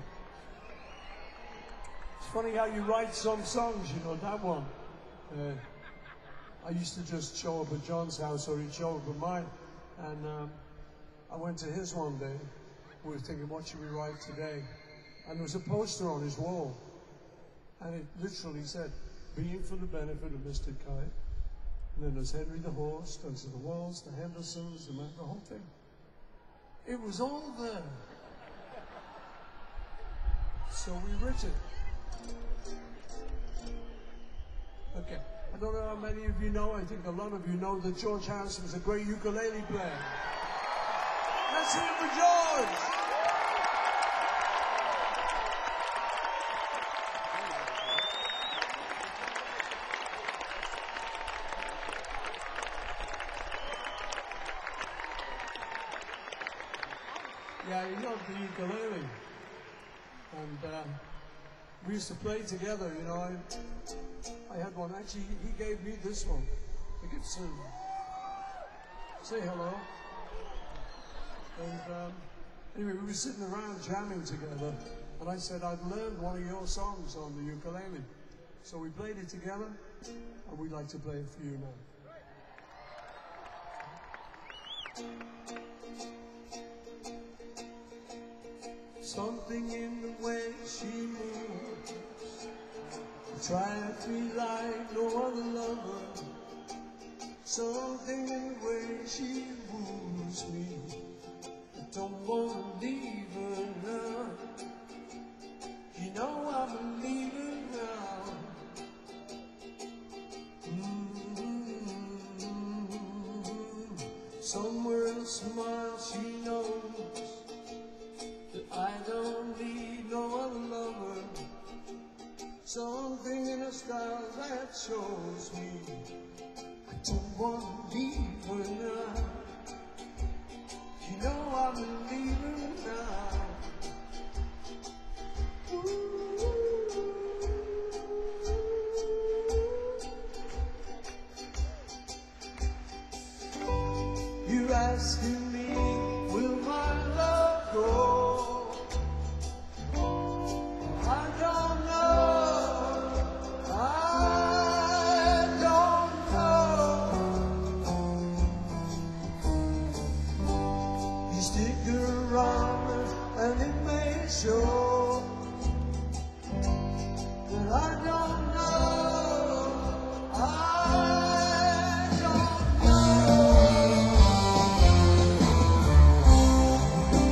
It's funny how you write some songs, you know, that one. Uh, I used to just show up at John's house, or he'd show up at mine. And um, I went to his one day. We were thinking, what should we write today? And there was a poster on his wall. And it literally said, being for the benefit of Mister Kite. And then there's Henry the horse, there's the Walls, the Hendersons, the, man, the whole thing. It was all there. So we wrote it. Okay, I don't know how many of you know, I think a lot of you know that George Harrison was a great ukulele player. Let's hear it for George! Yeah, he loved the ukulele. And uh, we used to play together, you know. I, I had one, actually, he gave me this one. I get to say hello. And um, anyway, we were sitting around jamming together, and I said, I'd learned one of your songs on the ukulele. So we played it together, and we'd like to play it for you now. Something in the way she moves attracts me like no other lover. Something in the way she woos me, I don't wanna leave her now. You know I'm a leaver now. Mm-hmm. Somewhere in a smile she knows I don't need no other lover. Something in her style that shows me I don't want to leave her now. You know I'm a leaver now. Ooh. You're asking me, will my love go? And it may show that I don't know, I don't know.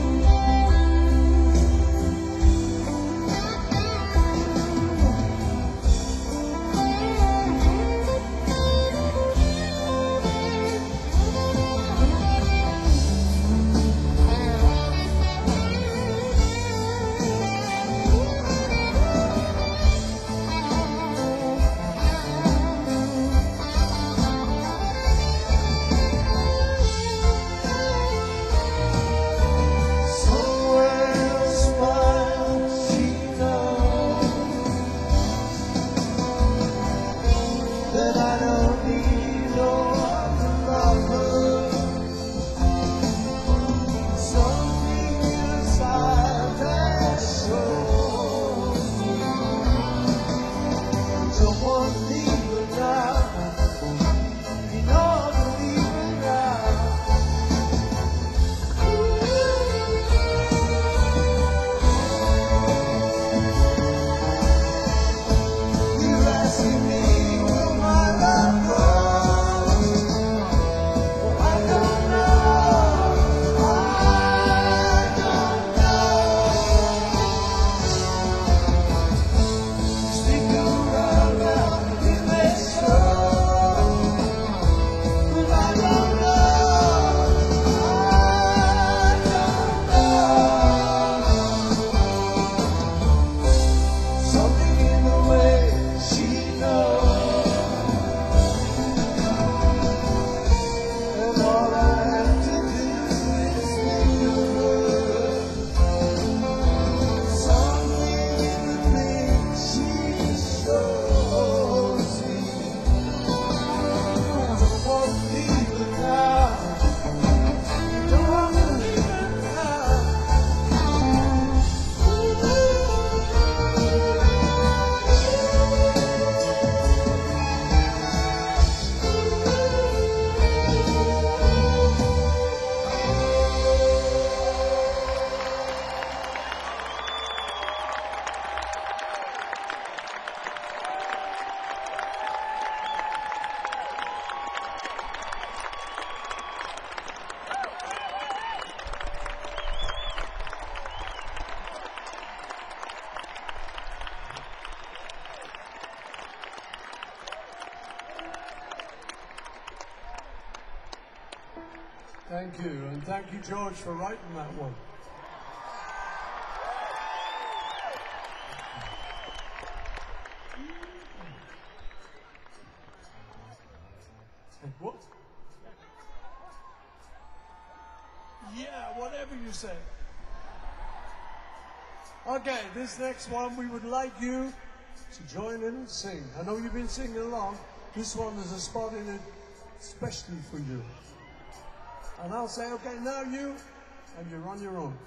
Thank you, and thank you, George, for writing that one. What? Yeah, whatever you say. Okay, this next one, we would like you to join in and sing. I know you've been singing along. This one is a spot in it especially for you. And I'll say, okay, now you, and you're on your own.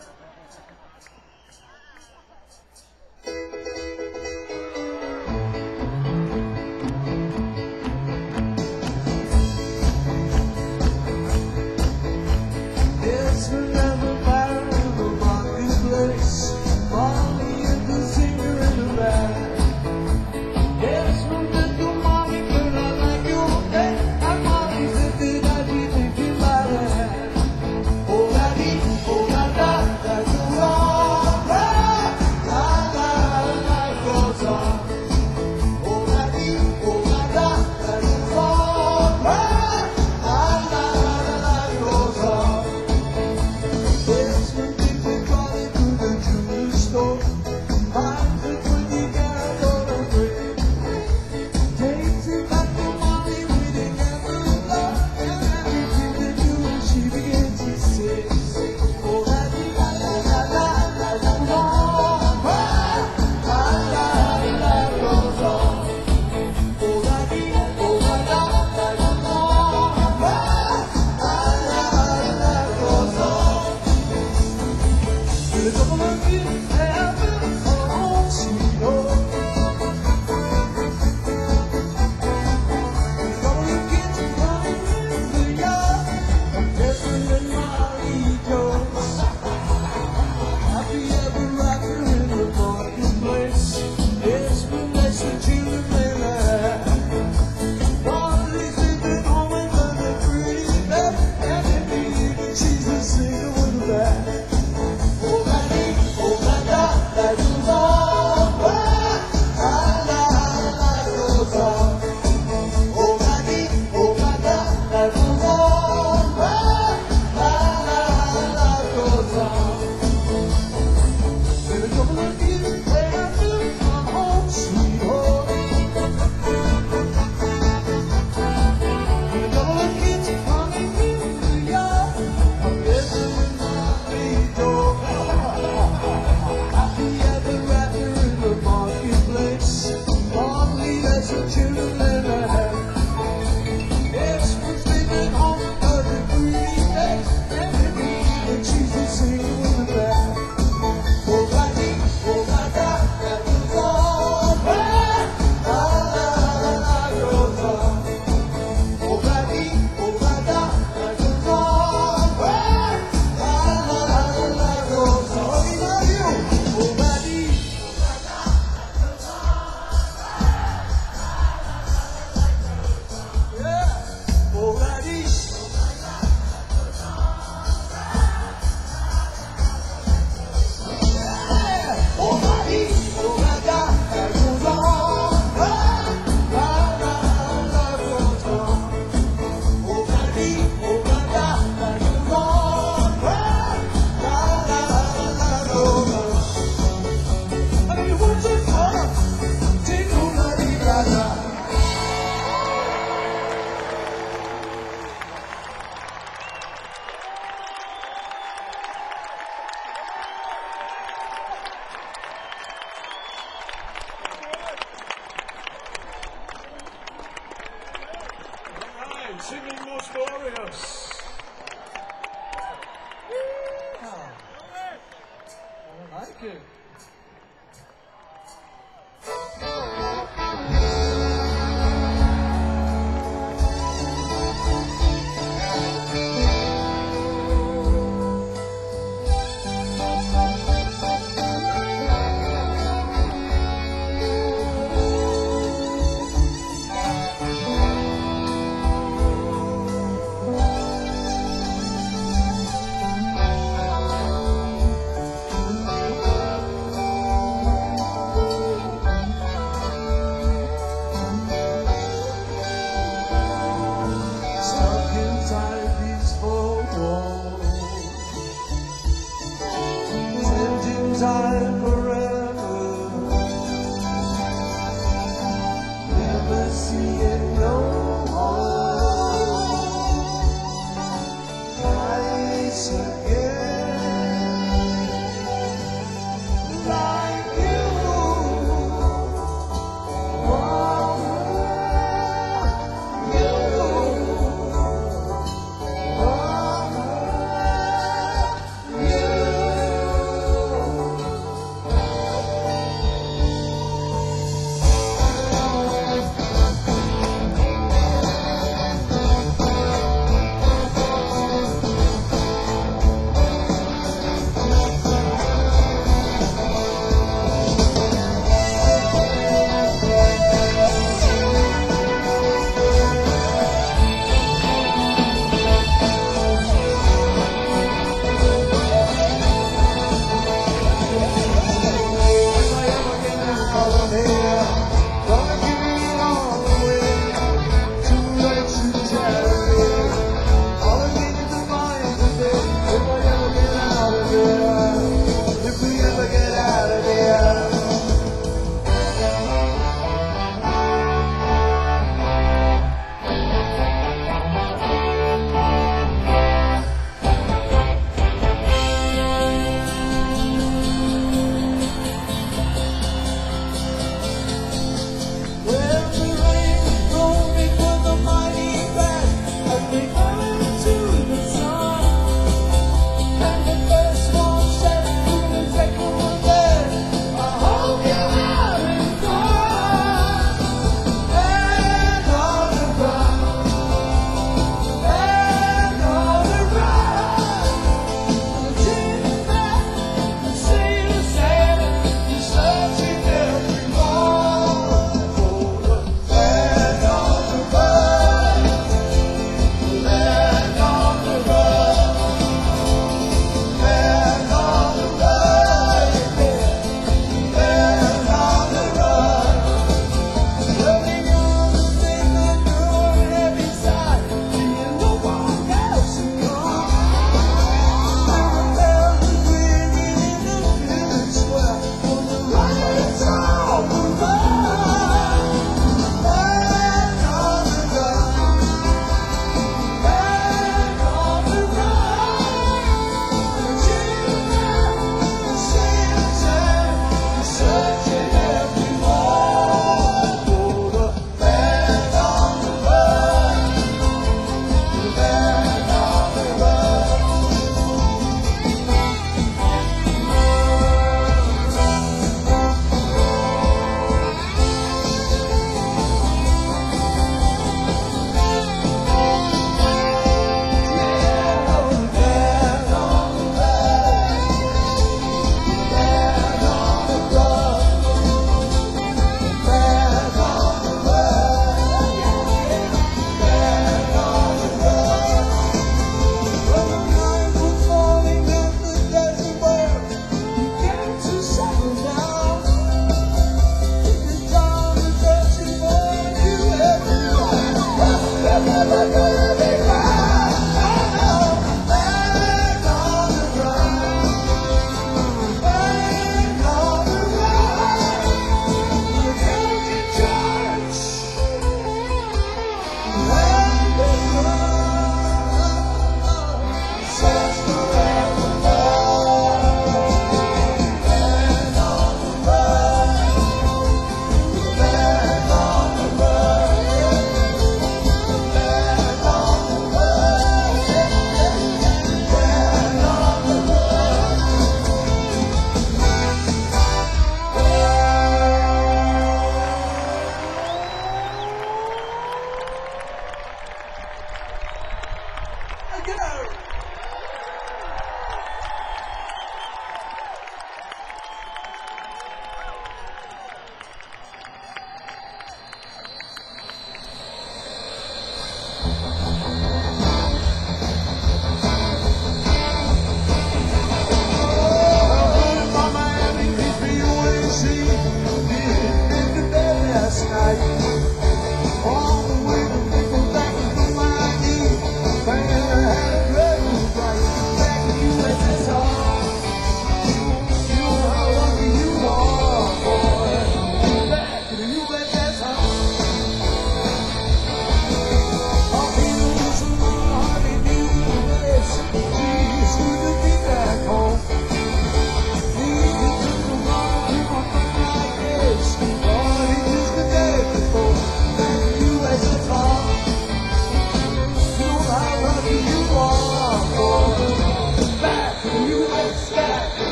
Yes, remember back in the marketplace, Molly and the singer in the band. Yes, remember Molly, but I like you, okay? And Molly said that I did think you might have. Oh, that he, oh, that, that. time forever. Never see it no more. Nice again, like you.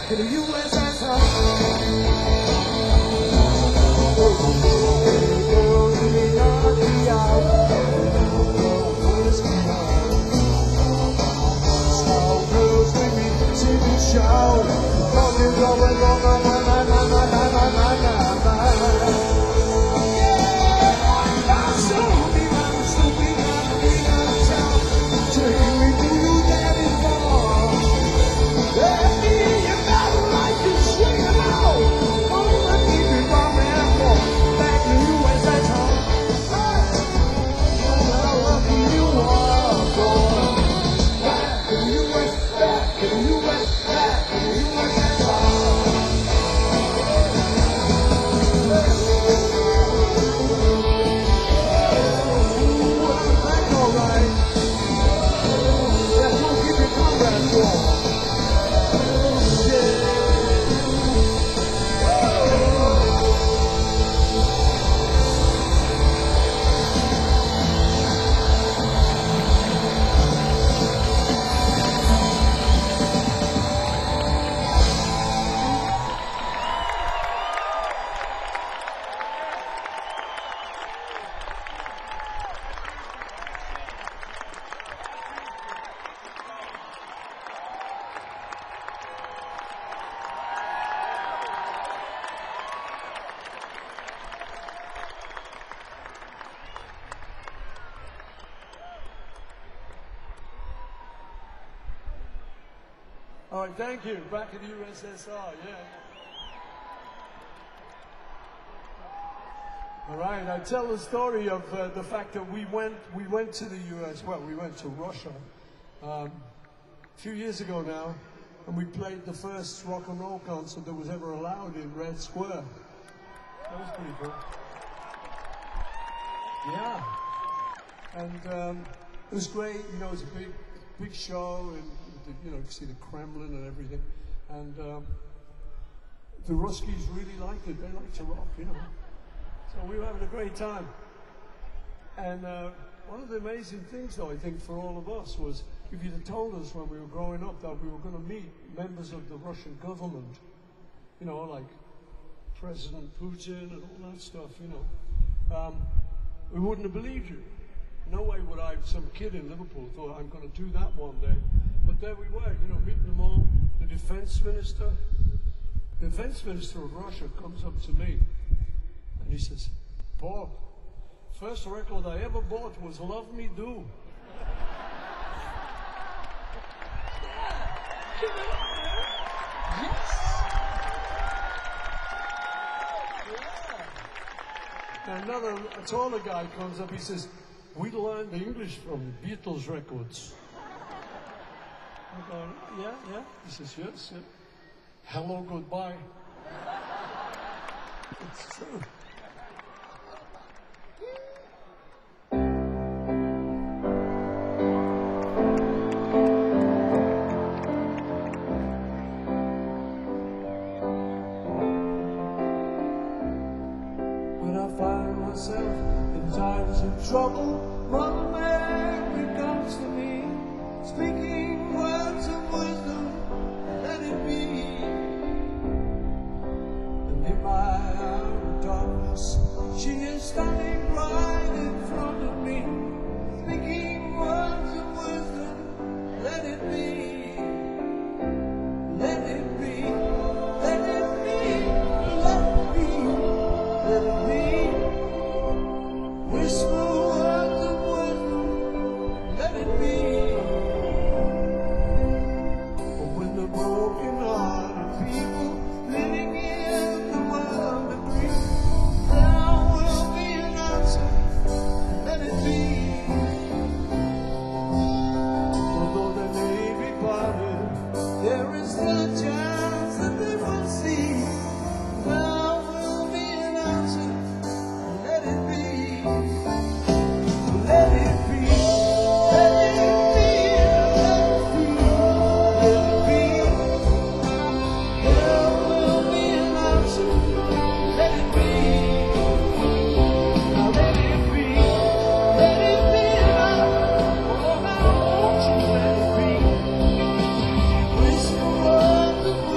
to the U S S R. Girls in the army out, whiskey on. Small girls with me to the show. Going, going, going, na na na na na na na na na. Yeah, so be my, so be my, be my town. Take me to you, daddy, for. Let me, you gotta like to swing it out. Oh, let me be my man for. Back to you as I talk. How lucky you are, boy. Back to the U S, back to the U S, back to the U S S R. Ooh, I'm back all right. Yeah, don't keep your comrades warm. Yeah. All right, thank you. Back in the U S S R, yeah. All right, I tell the story of uh, the fact that we went we went to the U S. Well, we went to Russia um, a few years ago now, and we played the first rock and roll concert that was ever allowed in Red Square. That was pretty cool. Yeah, and um, it was great. You know, it was a big, big show, and you know, you see the Kremlin and everything. And um, the Ruskies really liked it. They liked to rock, you know. So we were having a great time. And uh, one of the amazing things, though, I think, for all of us was, if you'd have told us when we were growing up that we were going to meet members of the Russian government, you know, like President Putin and all that stuff, you know, um, we wouldn't have believed you. No way would I, some kid in Liverpool, thought I'm going to do that one day. But there we were, you know, meeting them all. The defense minister, the defense minister of Russia comes up to me and he says, "Paul, first record I ever bought was Love Me Do." Yes. Yeah. Another, a taller guy comes up, he says, "We learned the English from Beatles records." I'm going, "Yeah, yeah." He says, "Yes, yeah. Hello, goodbye." It's true. When I find myself in times of trouble, Mother Mary comes to me, speaking words of wisdom, let it be. And in my hour of darkness, she is standing right in front of me, speaking words of wisdom, let it be. Let it be, let it be, let it be, let it be. Whisper words of wisdom, let it be. But when the broken-hearted people living in the world agree, there will be an answer, let it be. Although they may be parted, there is still a chance that they will see. There will be an answer, let it be. Let it be, let it be, let it be, let it be. There will be an answer, let it be. Now let it be, let it be now. Oh, now won't you let it be? Whisper words of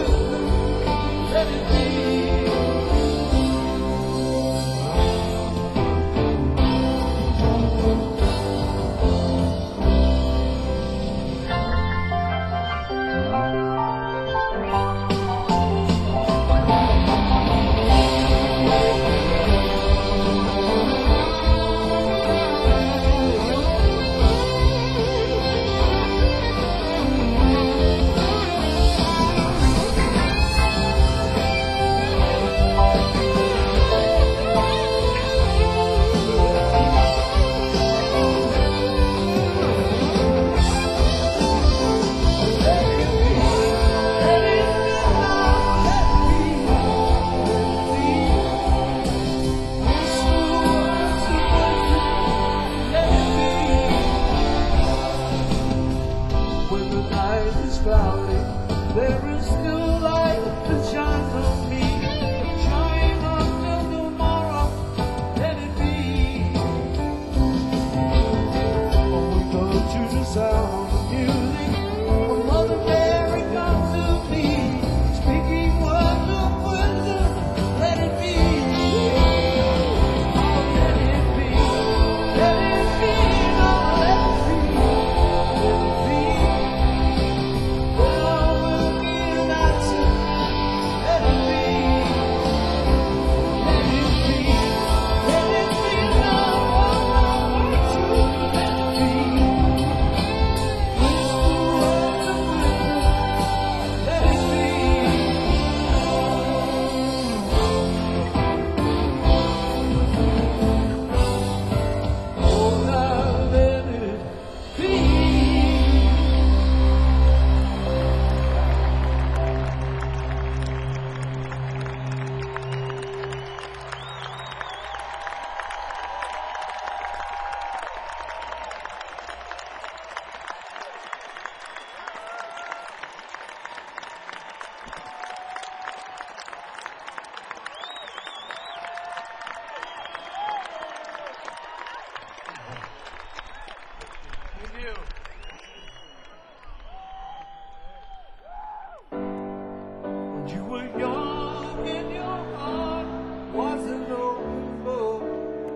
You were young and your heart was an open book.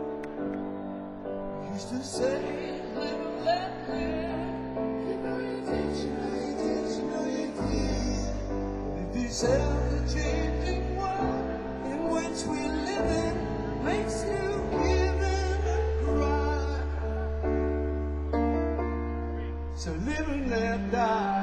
You used to say, live and let live. You know you did, you know you did, you know you did. But if this ever-changing world in which we live in makes you give in and cry, so live and let die.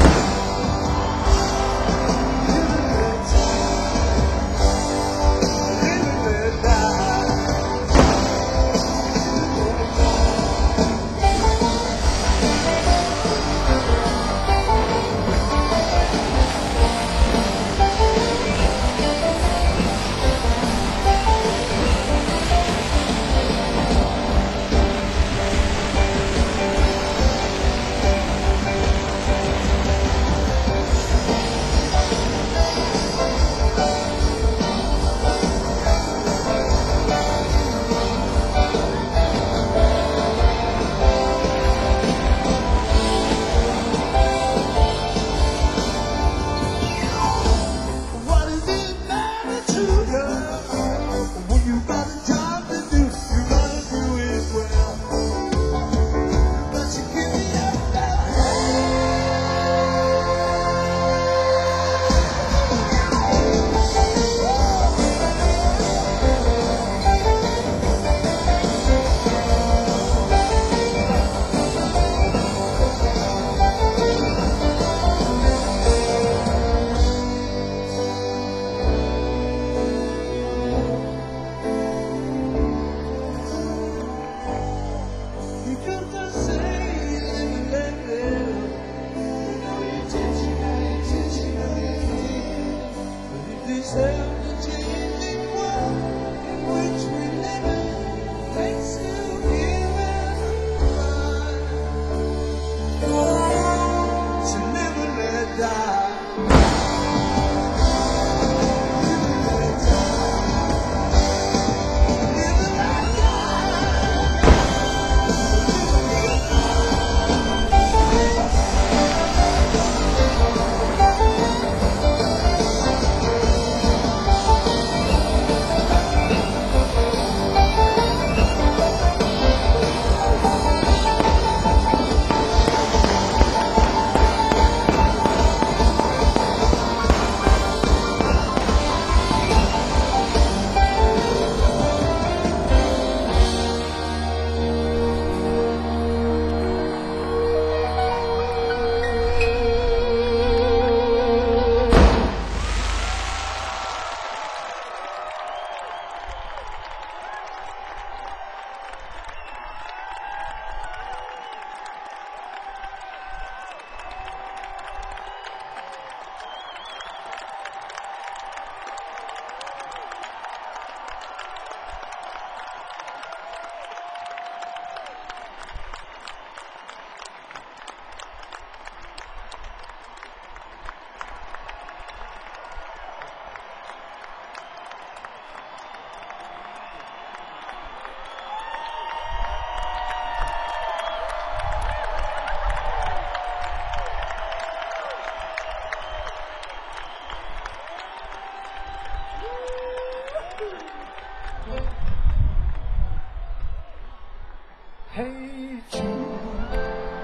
Hey Jude,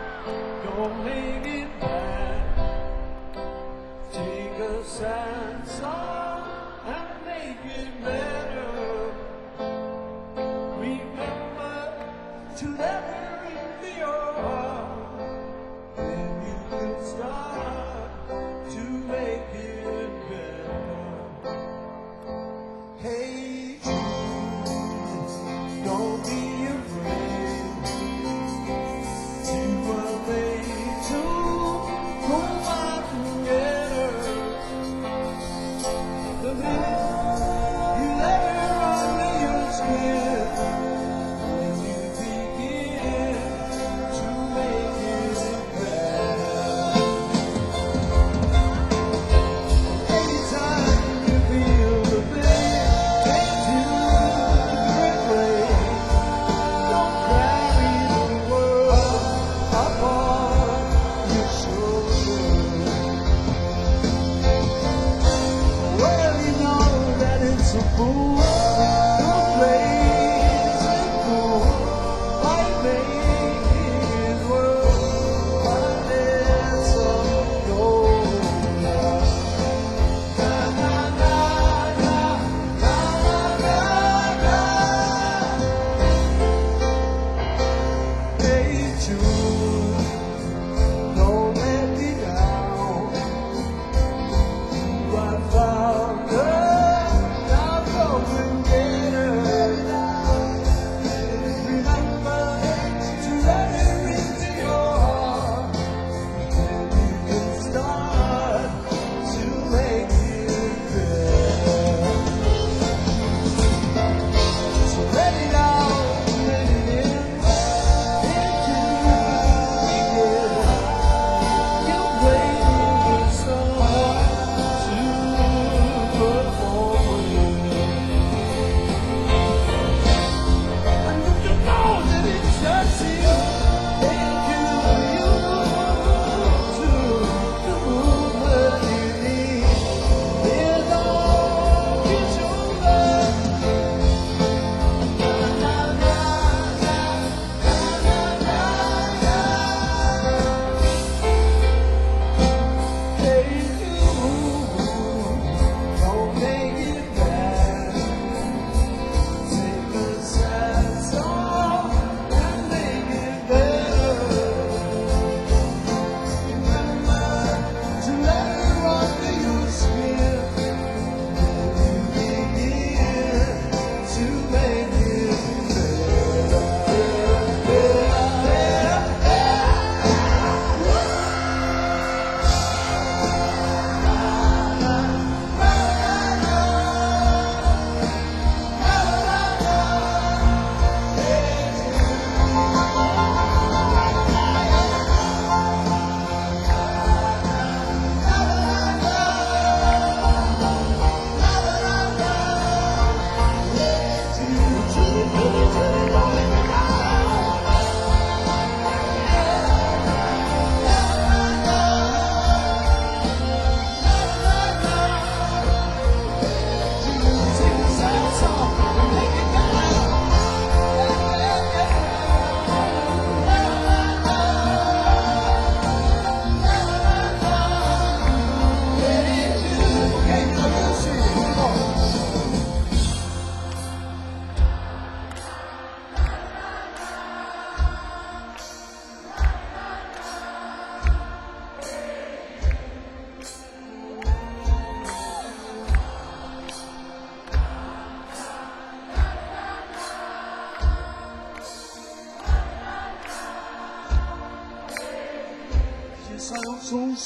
don't make it bad. Take a sad song and make it better. Remember to never leave your heart. Then you can start to make it better. Hey Jude, don't be afraid.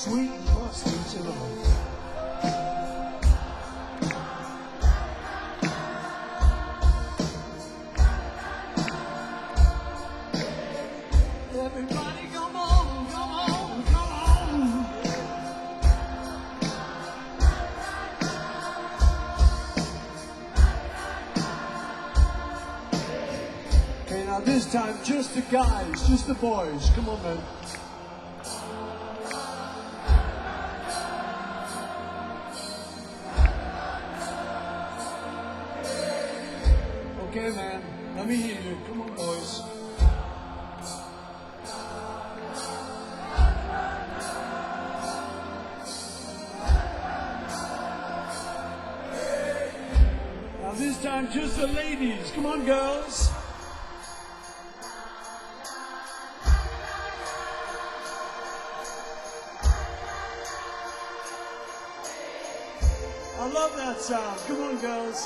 Sweet crust each of them. Everybody come on, come on, come on. Okay, now this time just the guys, just the boys. Come on, man. Okay, man, let me hear you. Come on, boys. Now this time, just the ladies. Come on, girls. I love that sound. Come on, girls.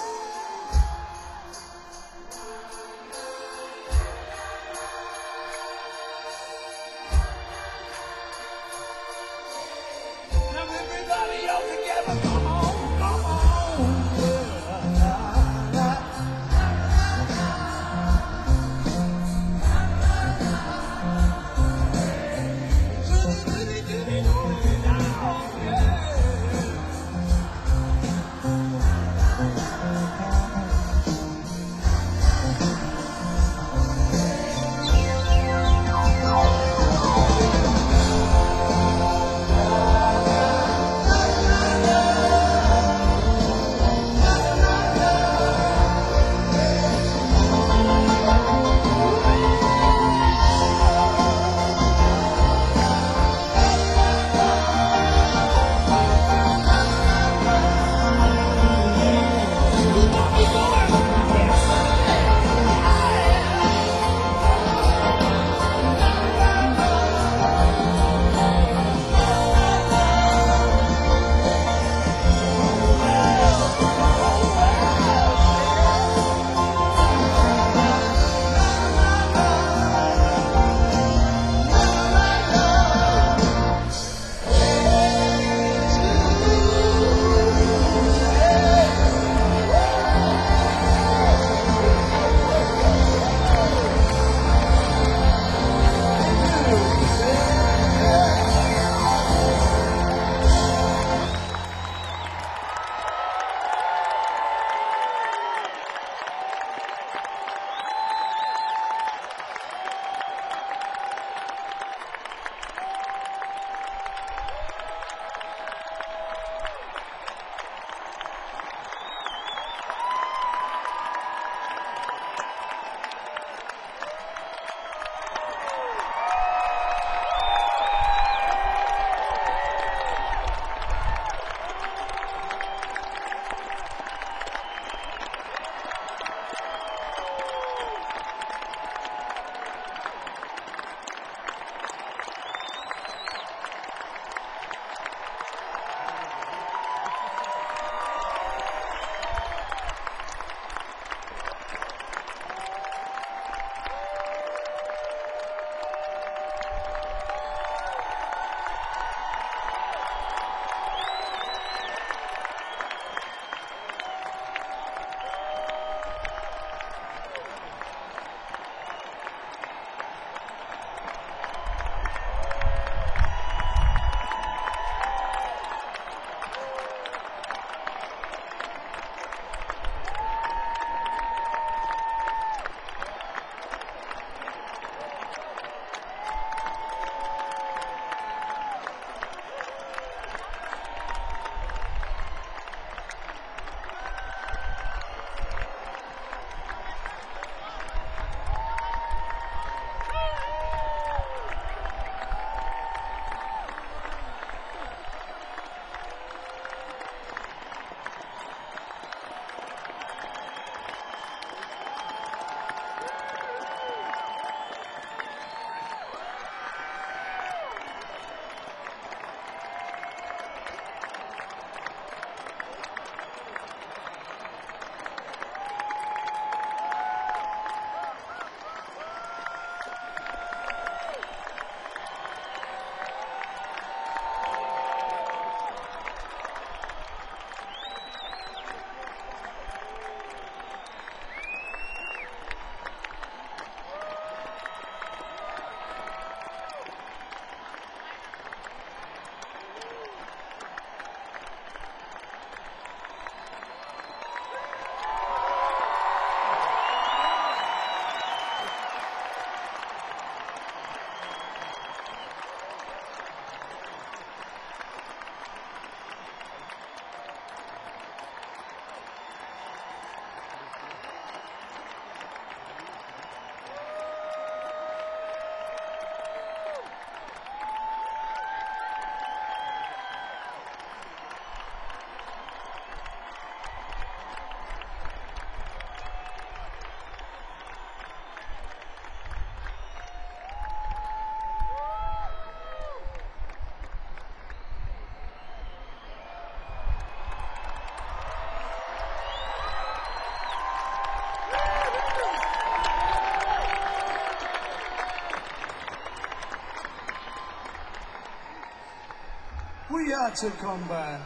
Everybody all together, come on, come on. Yeah. that to come back.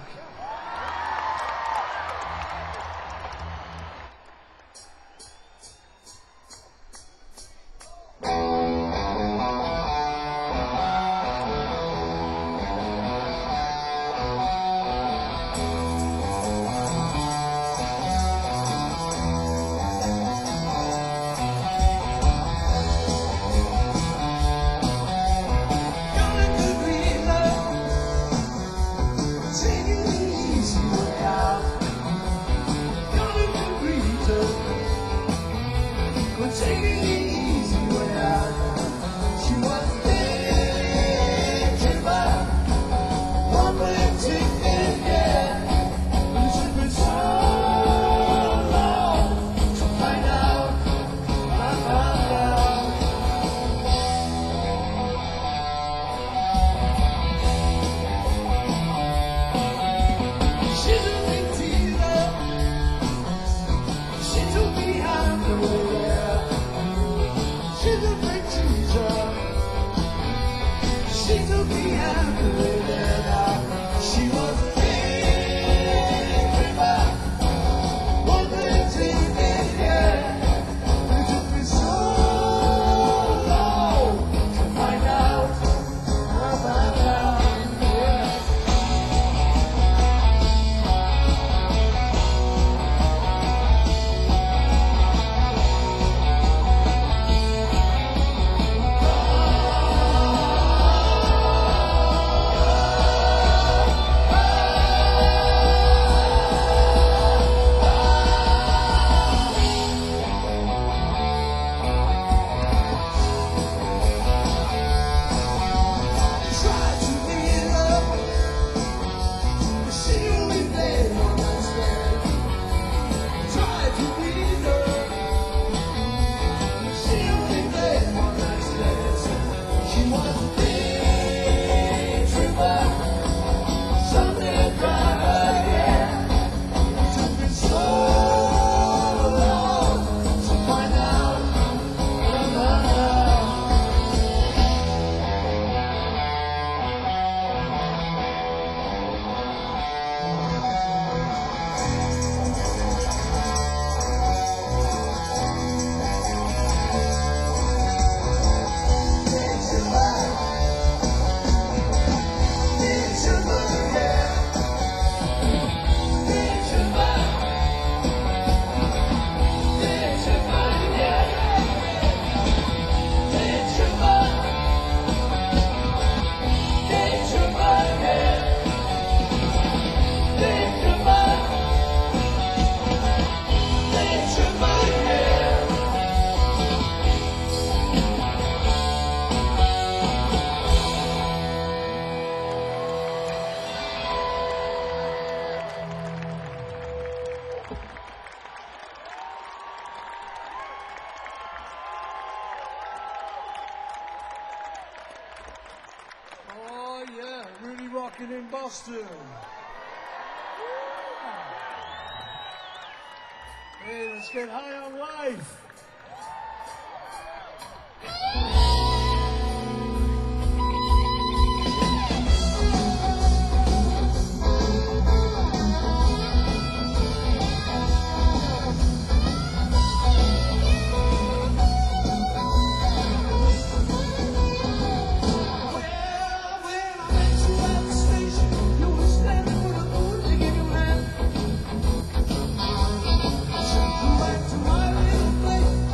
In Boston. Hey, let's get high on life. Went to my little place.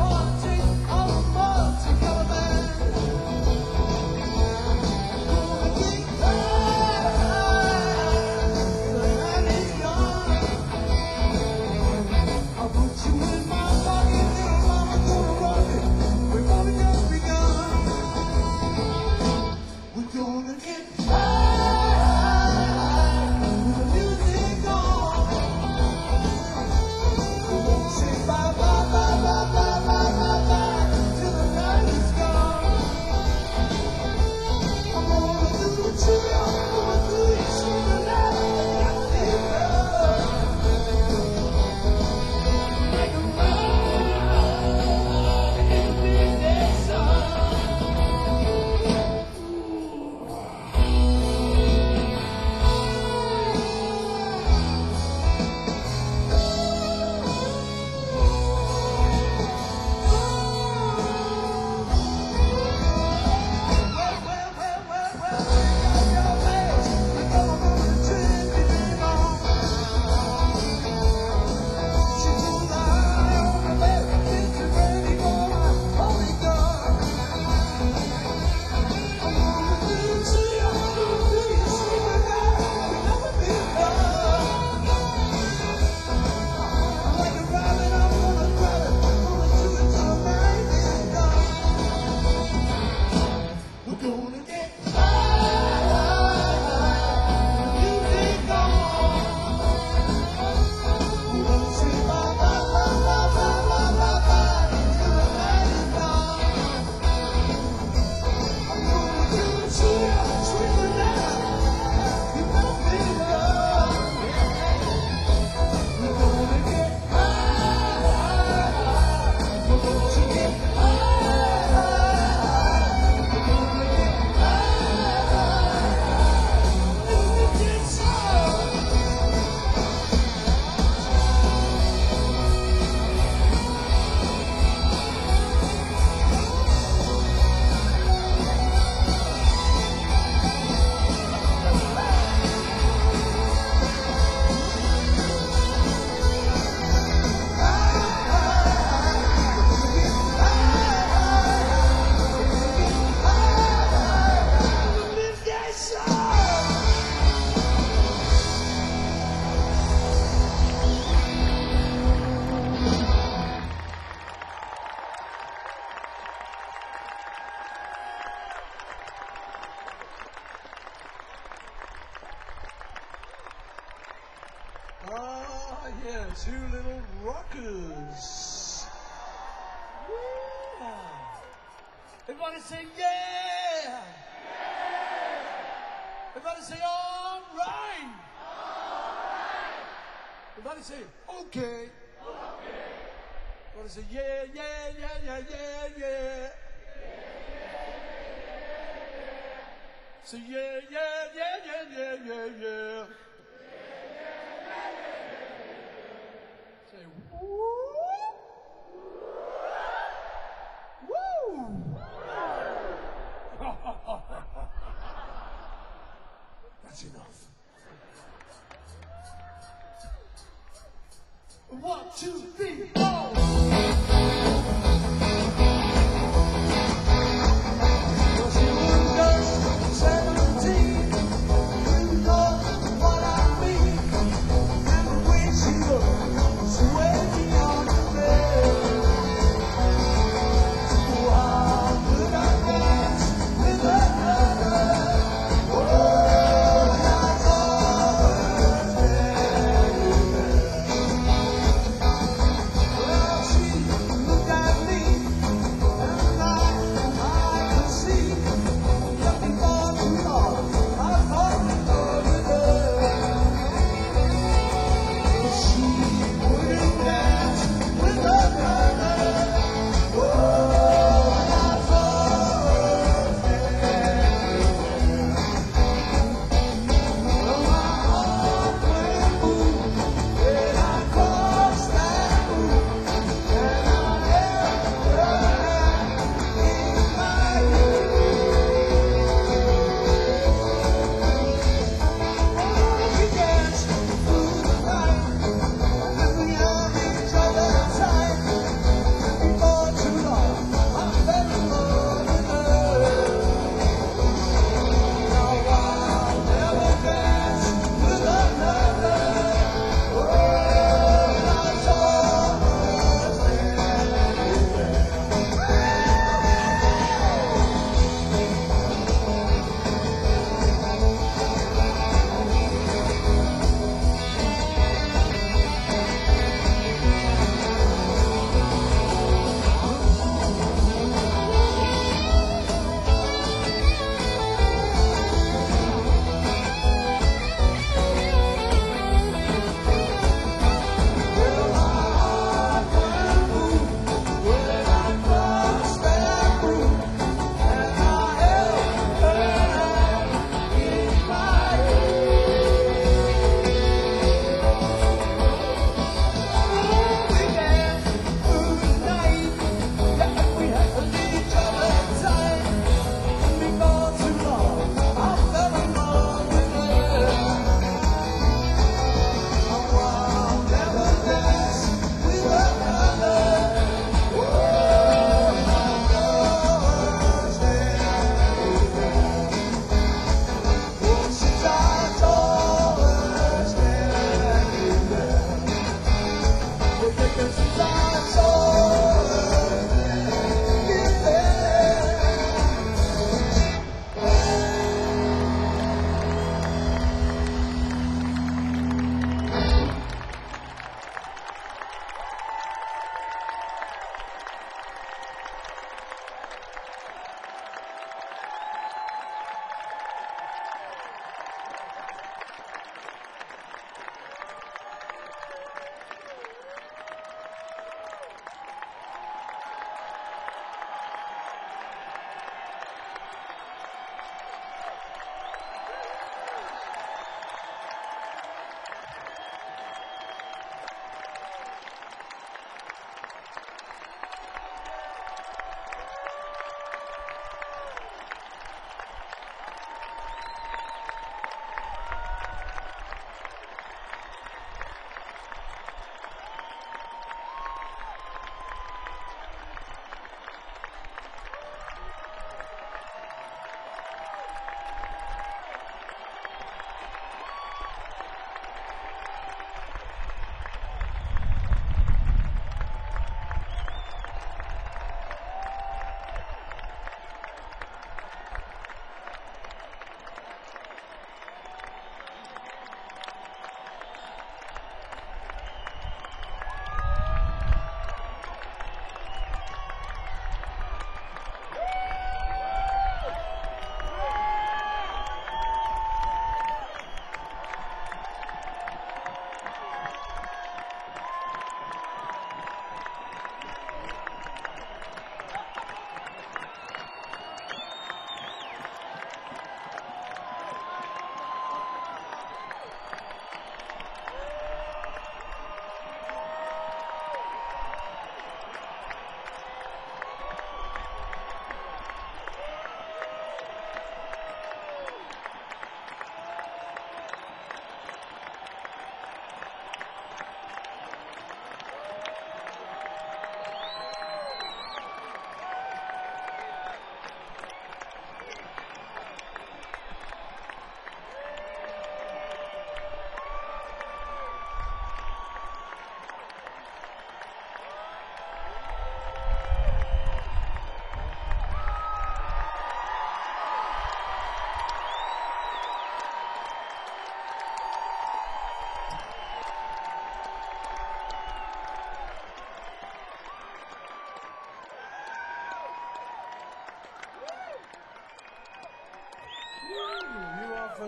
Yeah, two little rockers. Yeah. Everybody say yeah. Everybody say all right. Everybody say okay. Everybody say yeah, yeah, yeah, yeah, yeah, yeah. Say yeah, yeah, yeah, yeah, yeah, yeah, yeah. Say woo. Woo. That's enough. One, two, three, four. She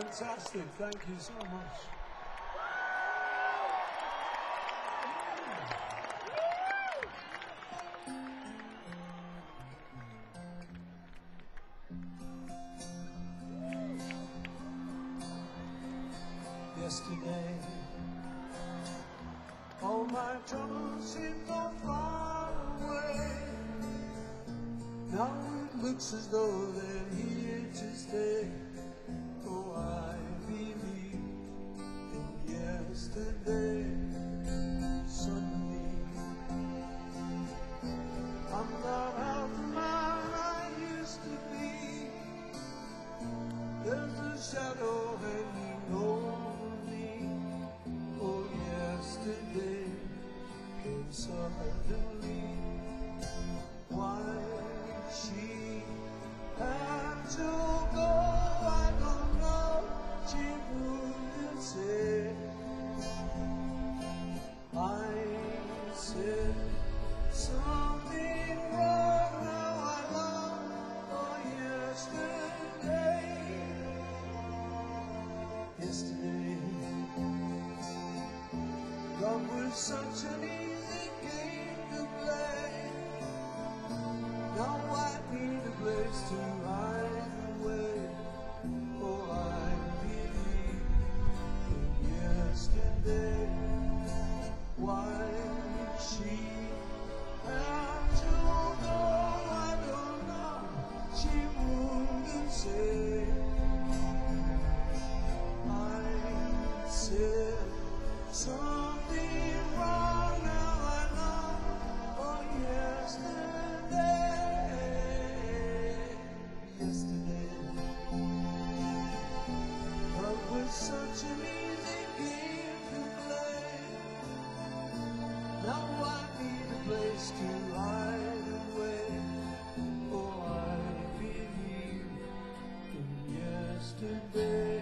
fantastic. Thank you so much. Yesterday, all my troubles seem so far away. Now it looks as though they're here to stay. Oh, I believe in yesterday. Suddenly, I'm not half the man I used to be. There's a shadow hanging over me. Oh, yesterday came suddenly. Why she had to go, I don't know. She wouldn't say. I said something wrong. Now I long for yesterday. Yesterday, love was such an easy game to play. Now I need a place to hide away. Oh, I believe in yesterday. Why she had to go, I don't know. She wouldn't say. I said something wrong. Now I know. Oh, yesterday. Yesterday, love was such an easy game to play. Now I need a place to hide away. Oh, I believe in yesterday.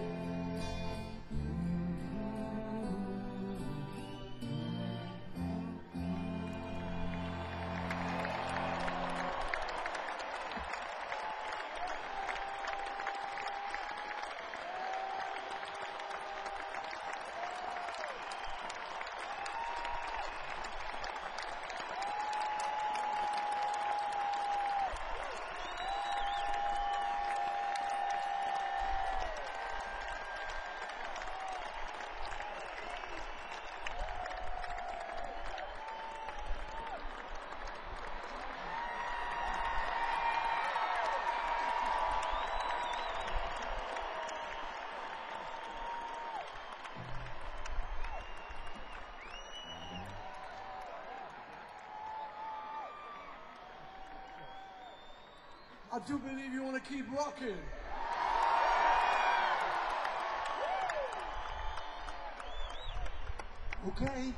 I do believe you want to keep rocking. Okay.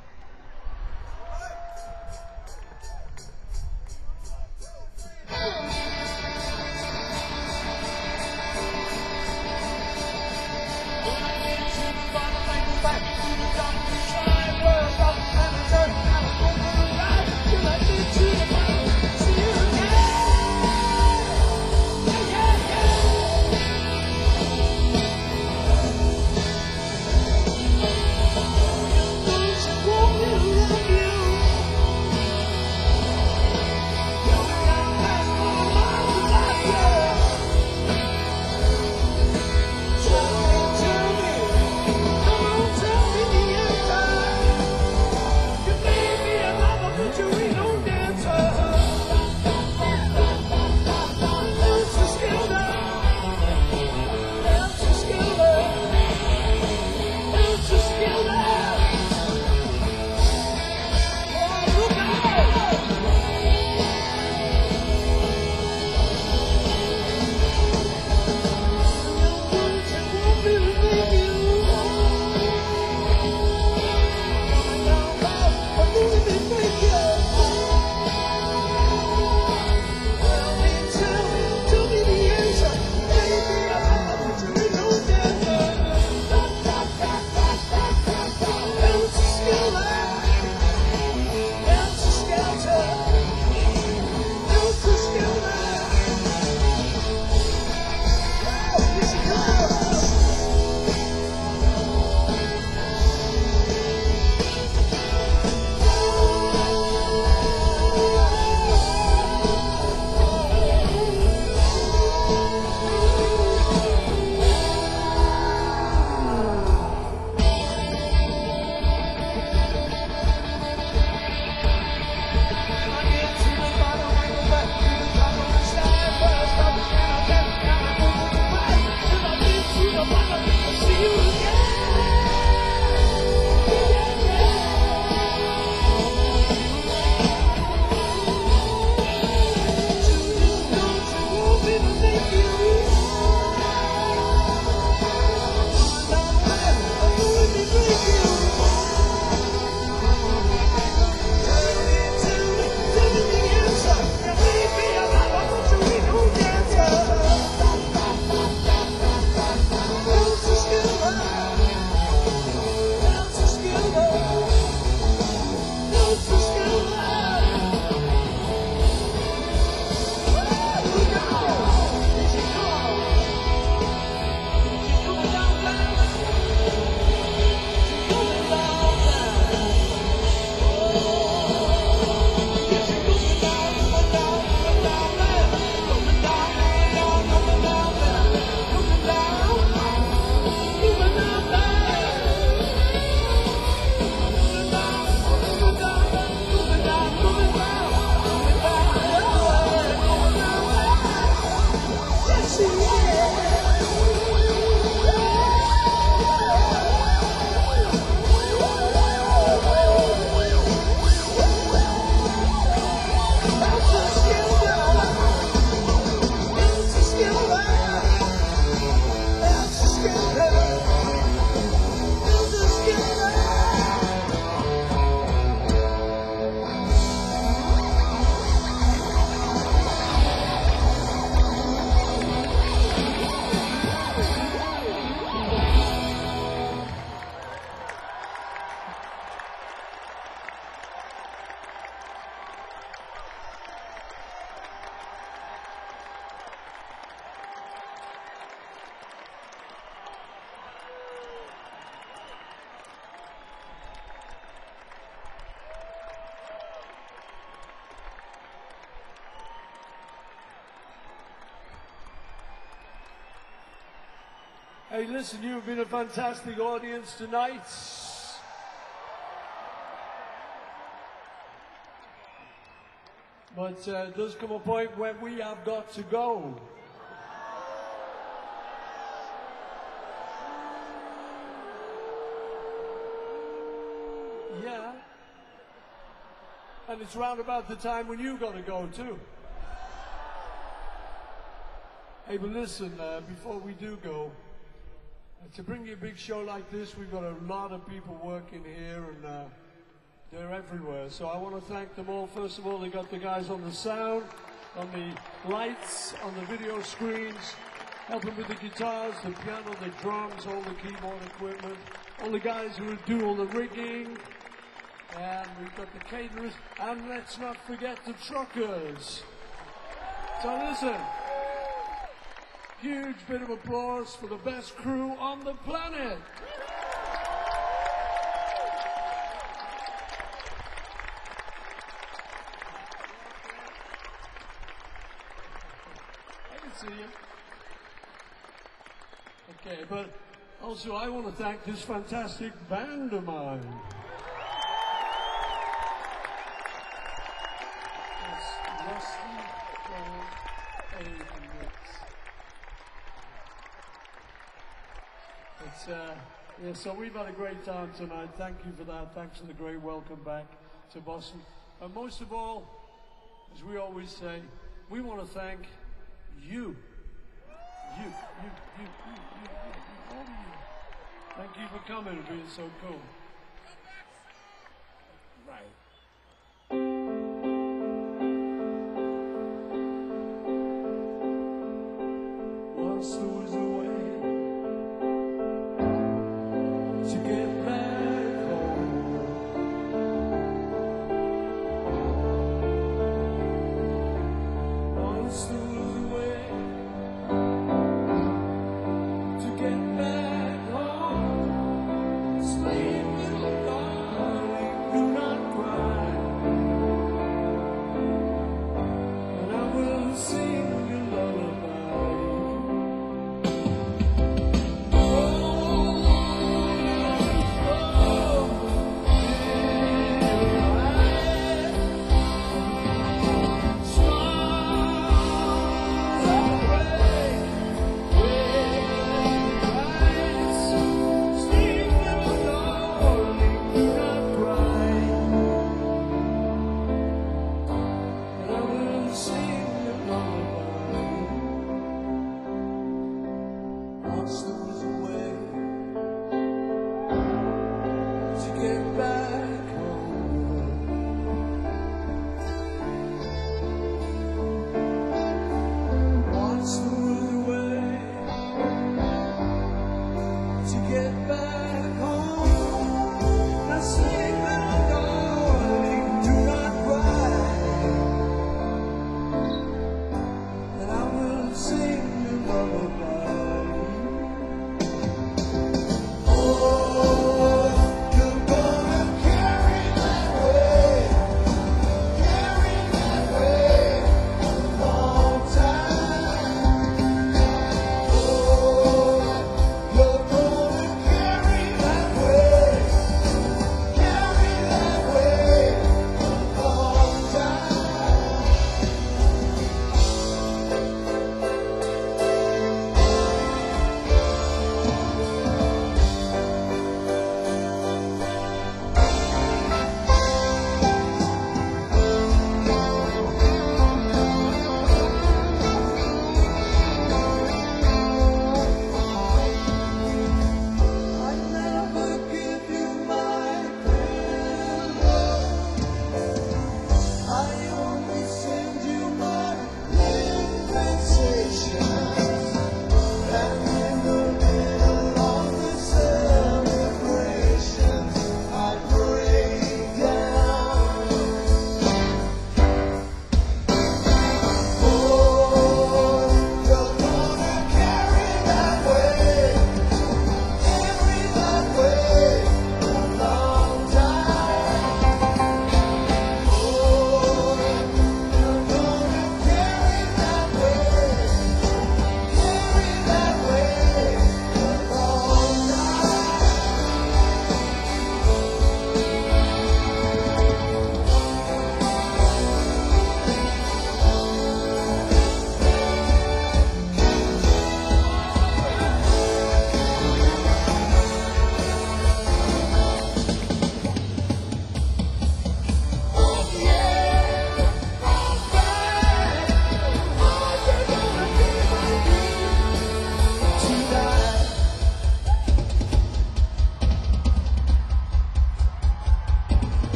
Whoa. Hey, listen, you've been a fantastic audience tonight. But uh, there does come a point when we have got to go. Yeah. And it's round about the time when you got to go too. Hey, but listen, uh, before we do go, uh, to bring you a big show like this, we've got a lot of people working here, and uh, they're everywhere. So I want to thank them all. First of all, they got the guys on the sound, on the lights, on the video screens, helping with the guitars, the piano, the drums, all the keyboard equipment, all the guys who do all the rigging, and we've got the caterers, and let's not forget the truckers. So listen, huge bit of applause for the best crew on the planet. See you. Okay, but also I want to thank this fantastic band of mine. It's Rusty Gold A Mix. It's uh, yeah. So we've had a great time tonight. Thank you for that. Thanks for the great welcome back to Boston. And most of all, as we always say, we want to thank you. You, you, you, you, you, you, you, all of you. Thank you for coming and being so cool. Right. Once there was a way to get back home. Once there was get back home, sleep.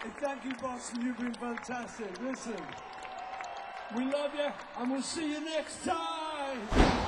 Hey, thank you, Boston. You've been fantastic. Listen, we love you, and we'll see you next time.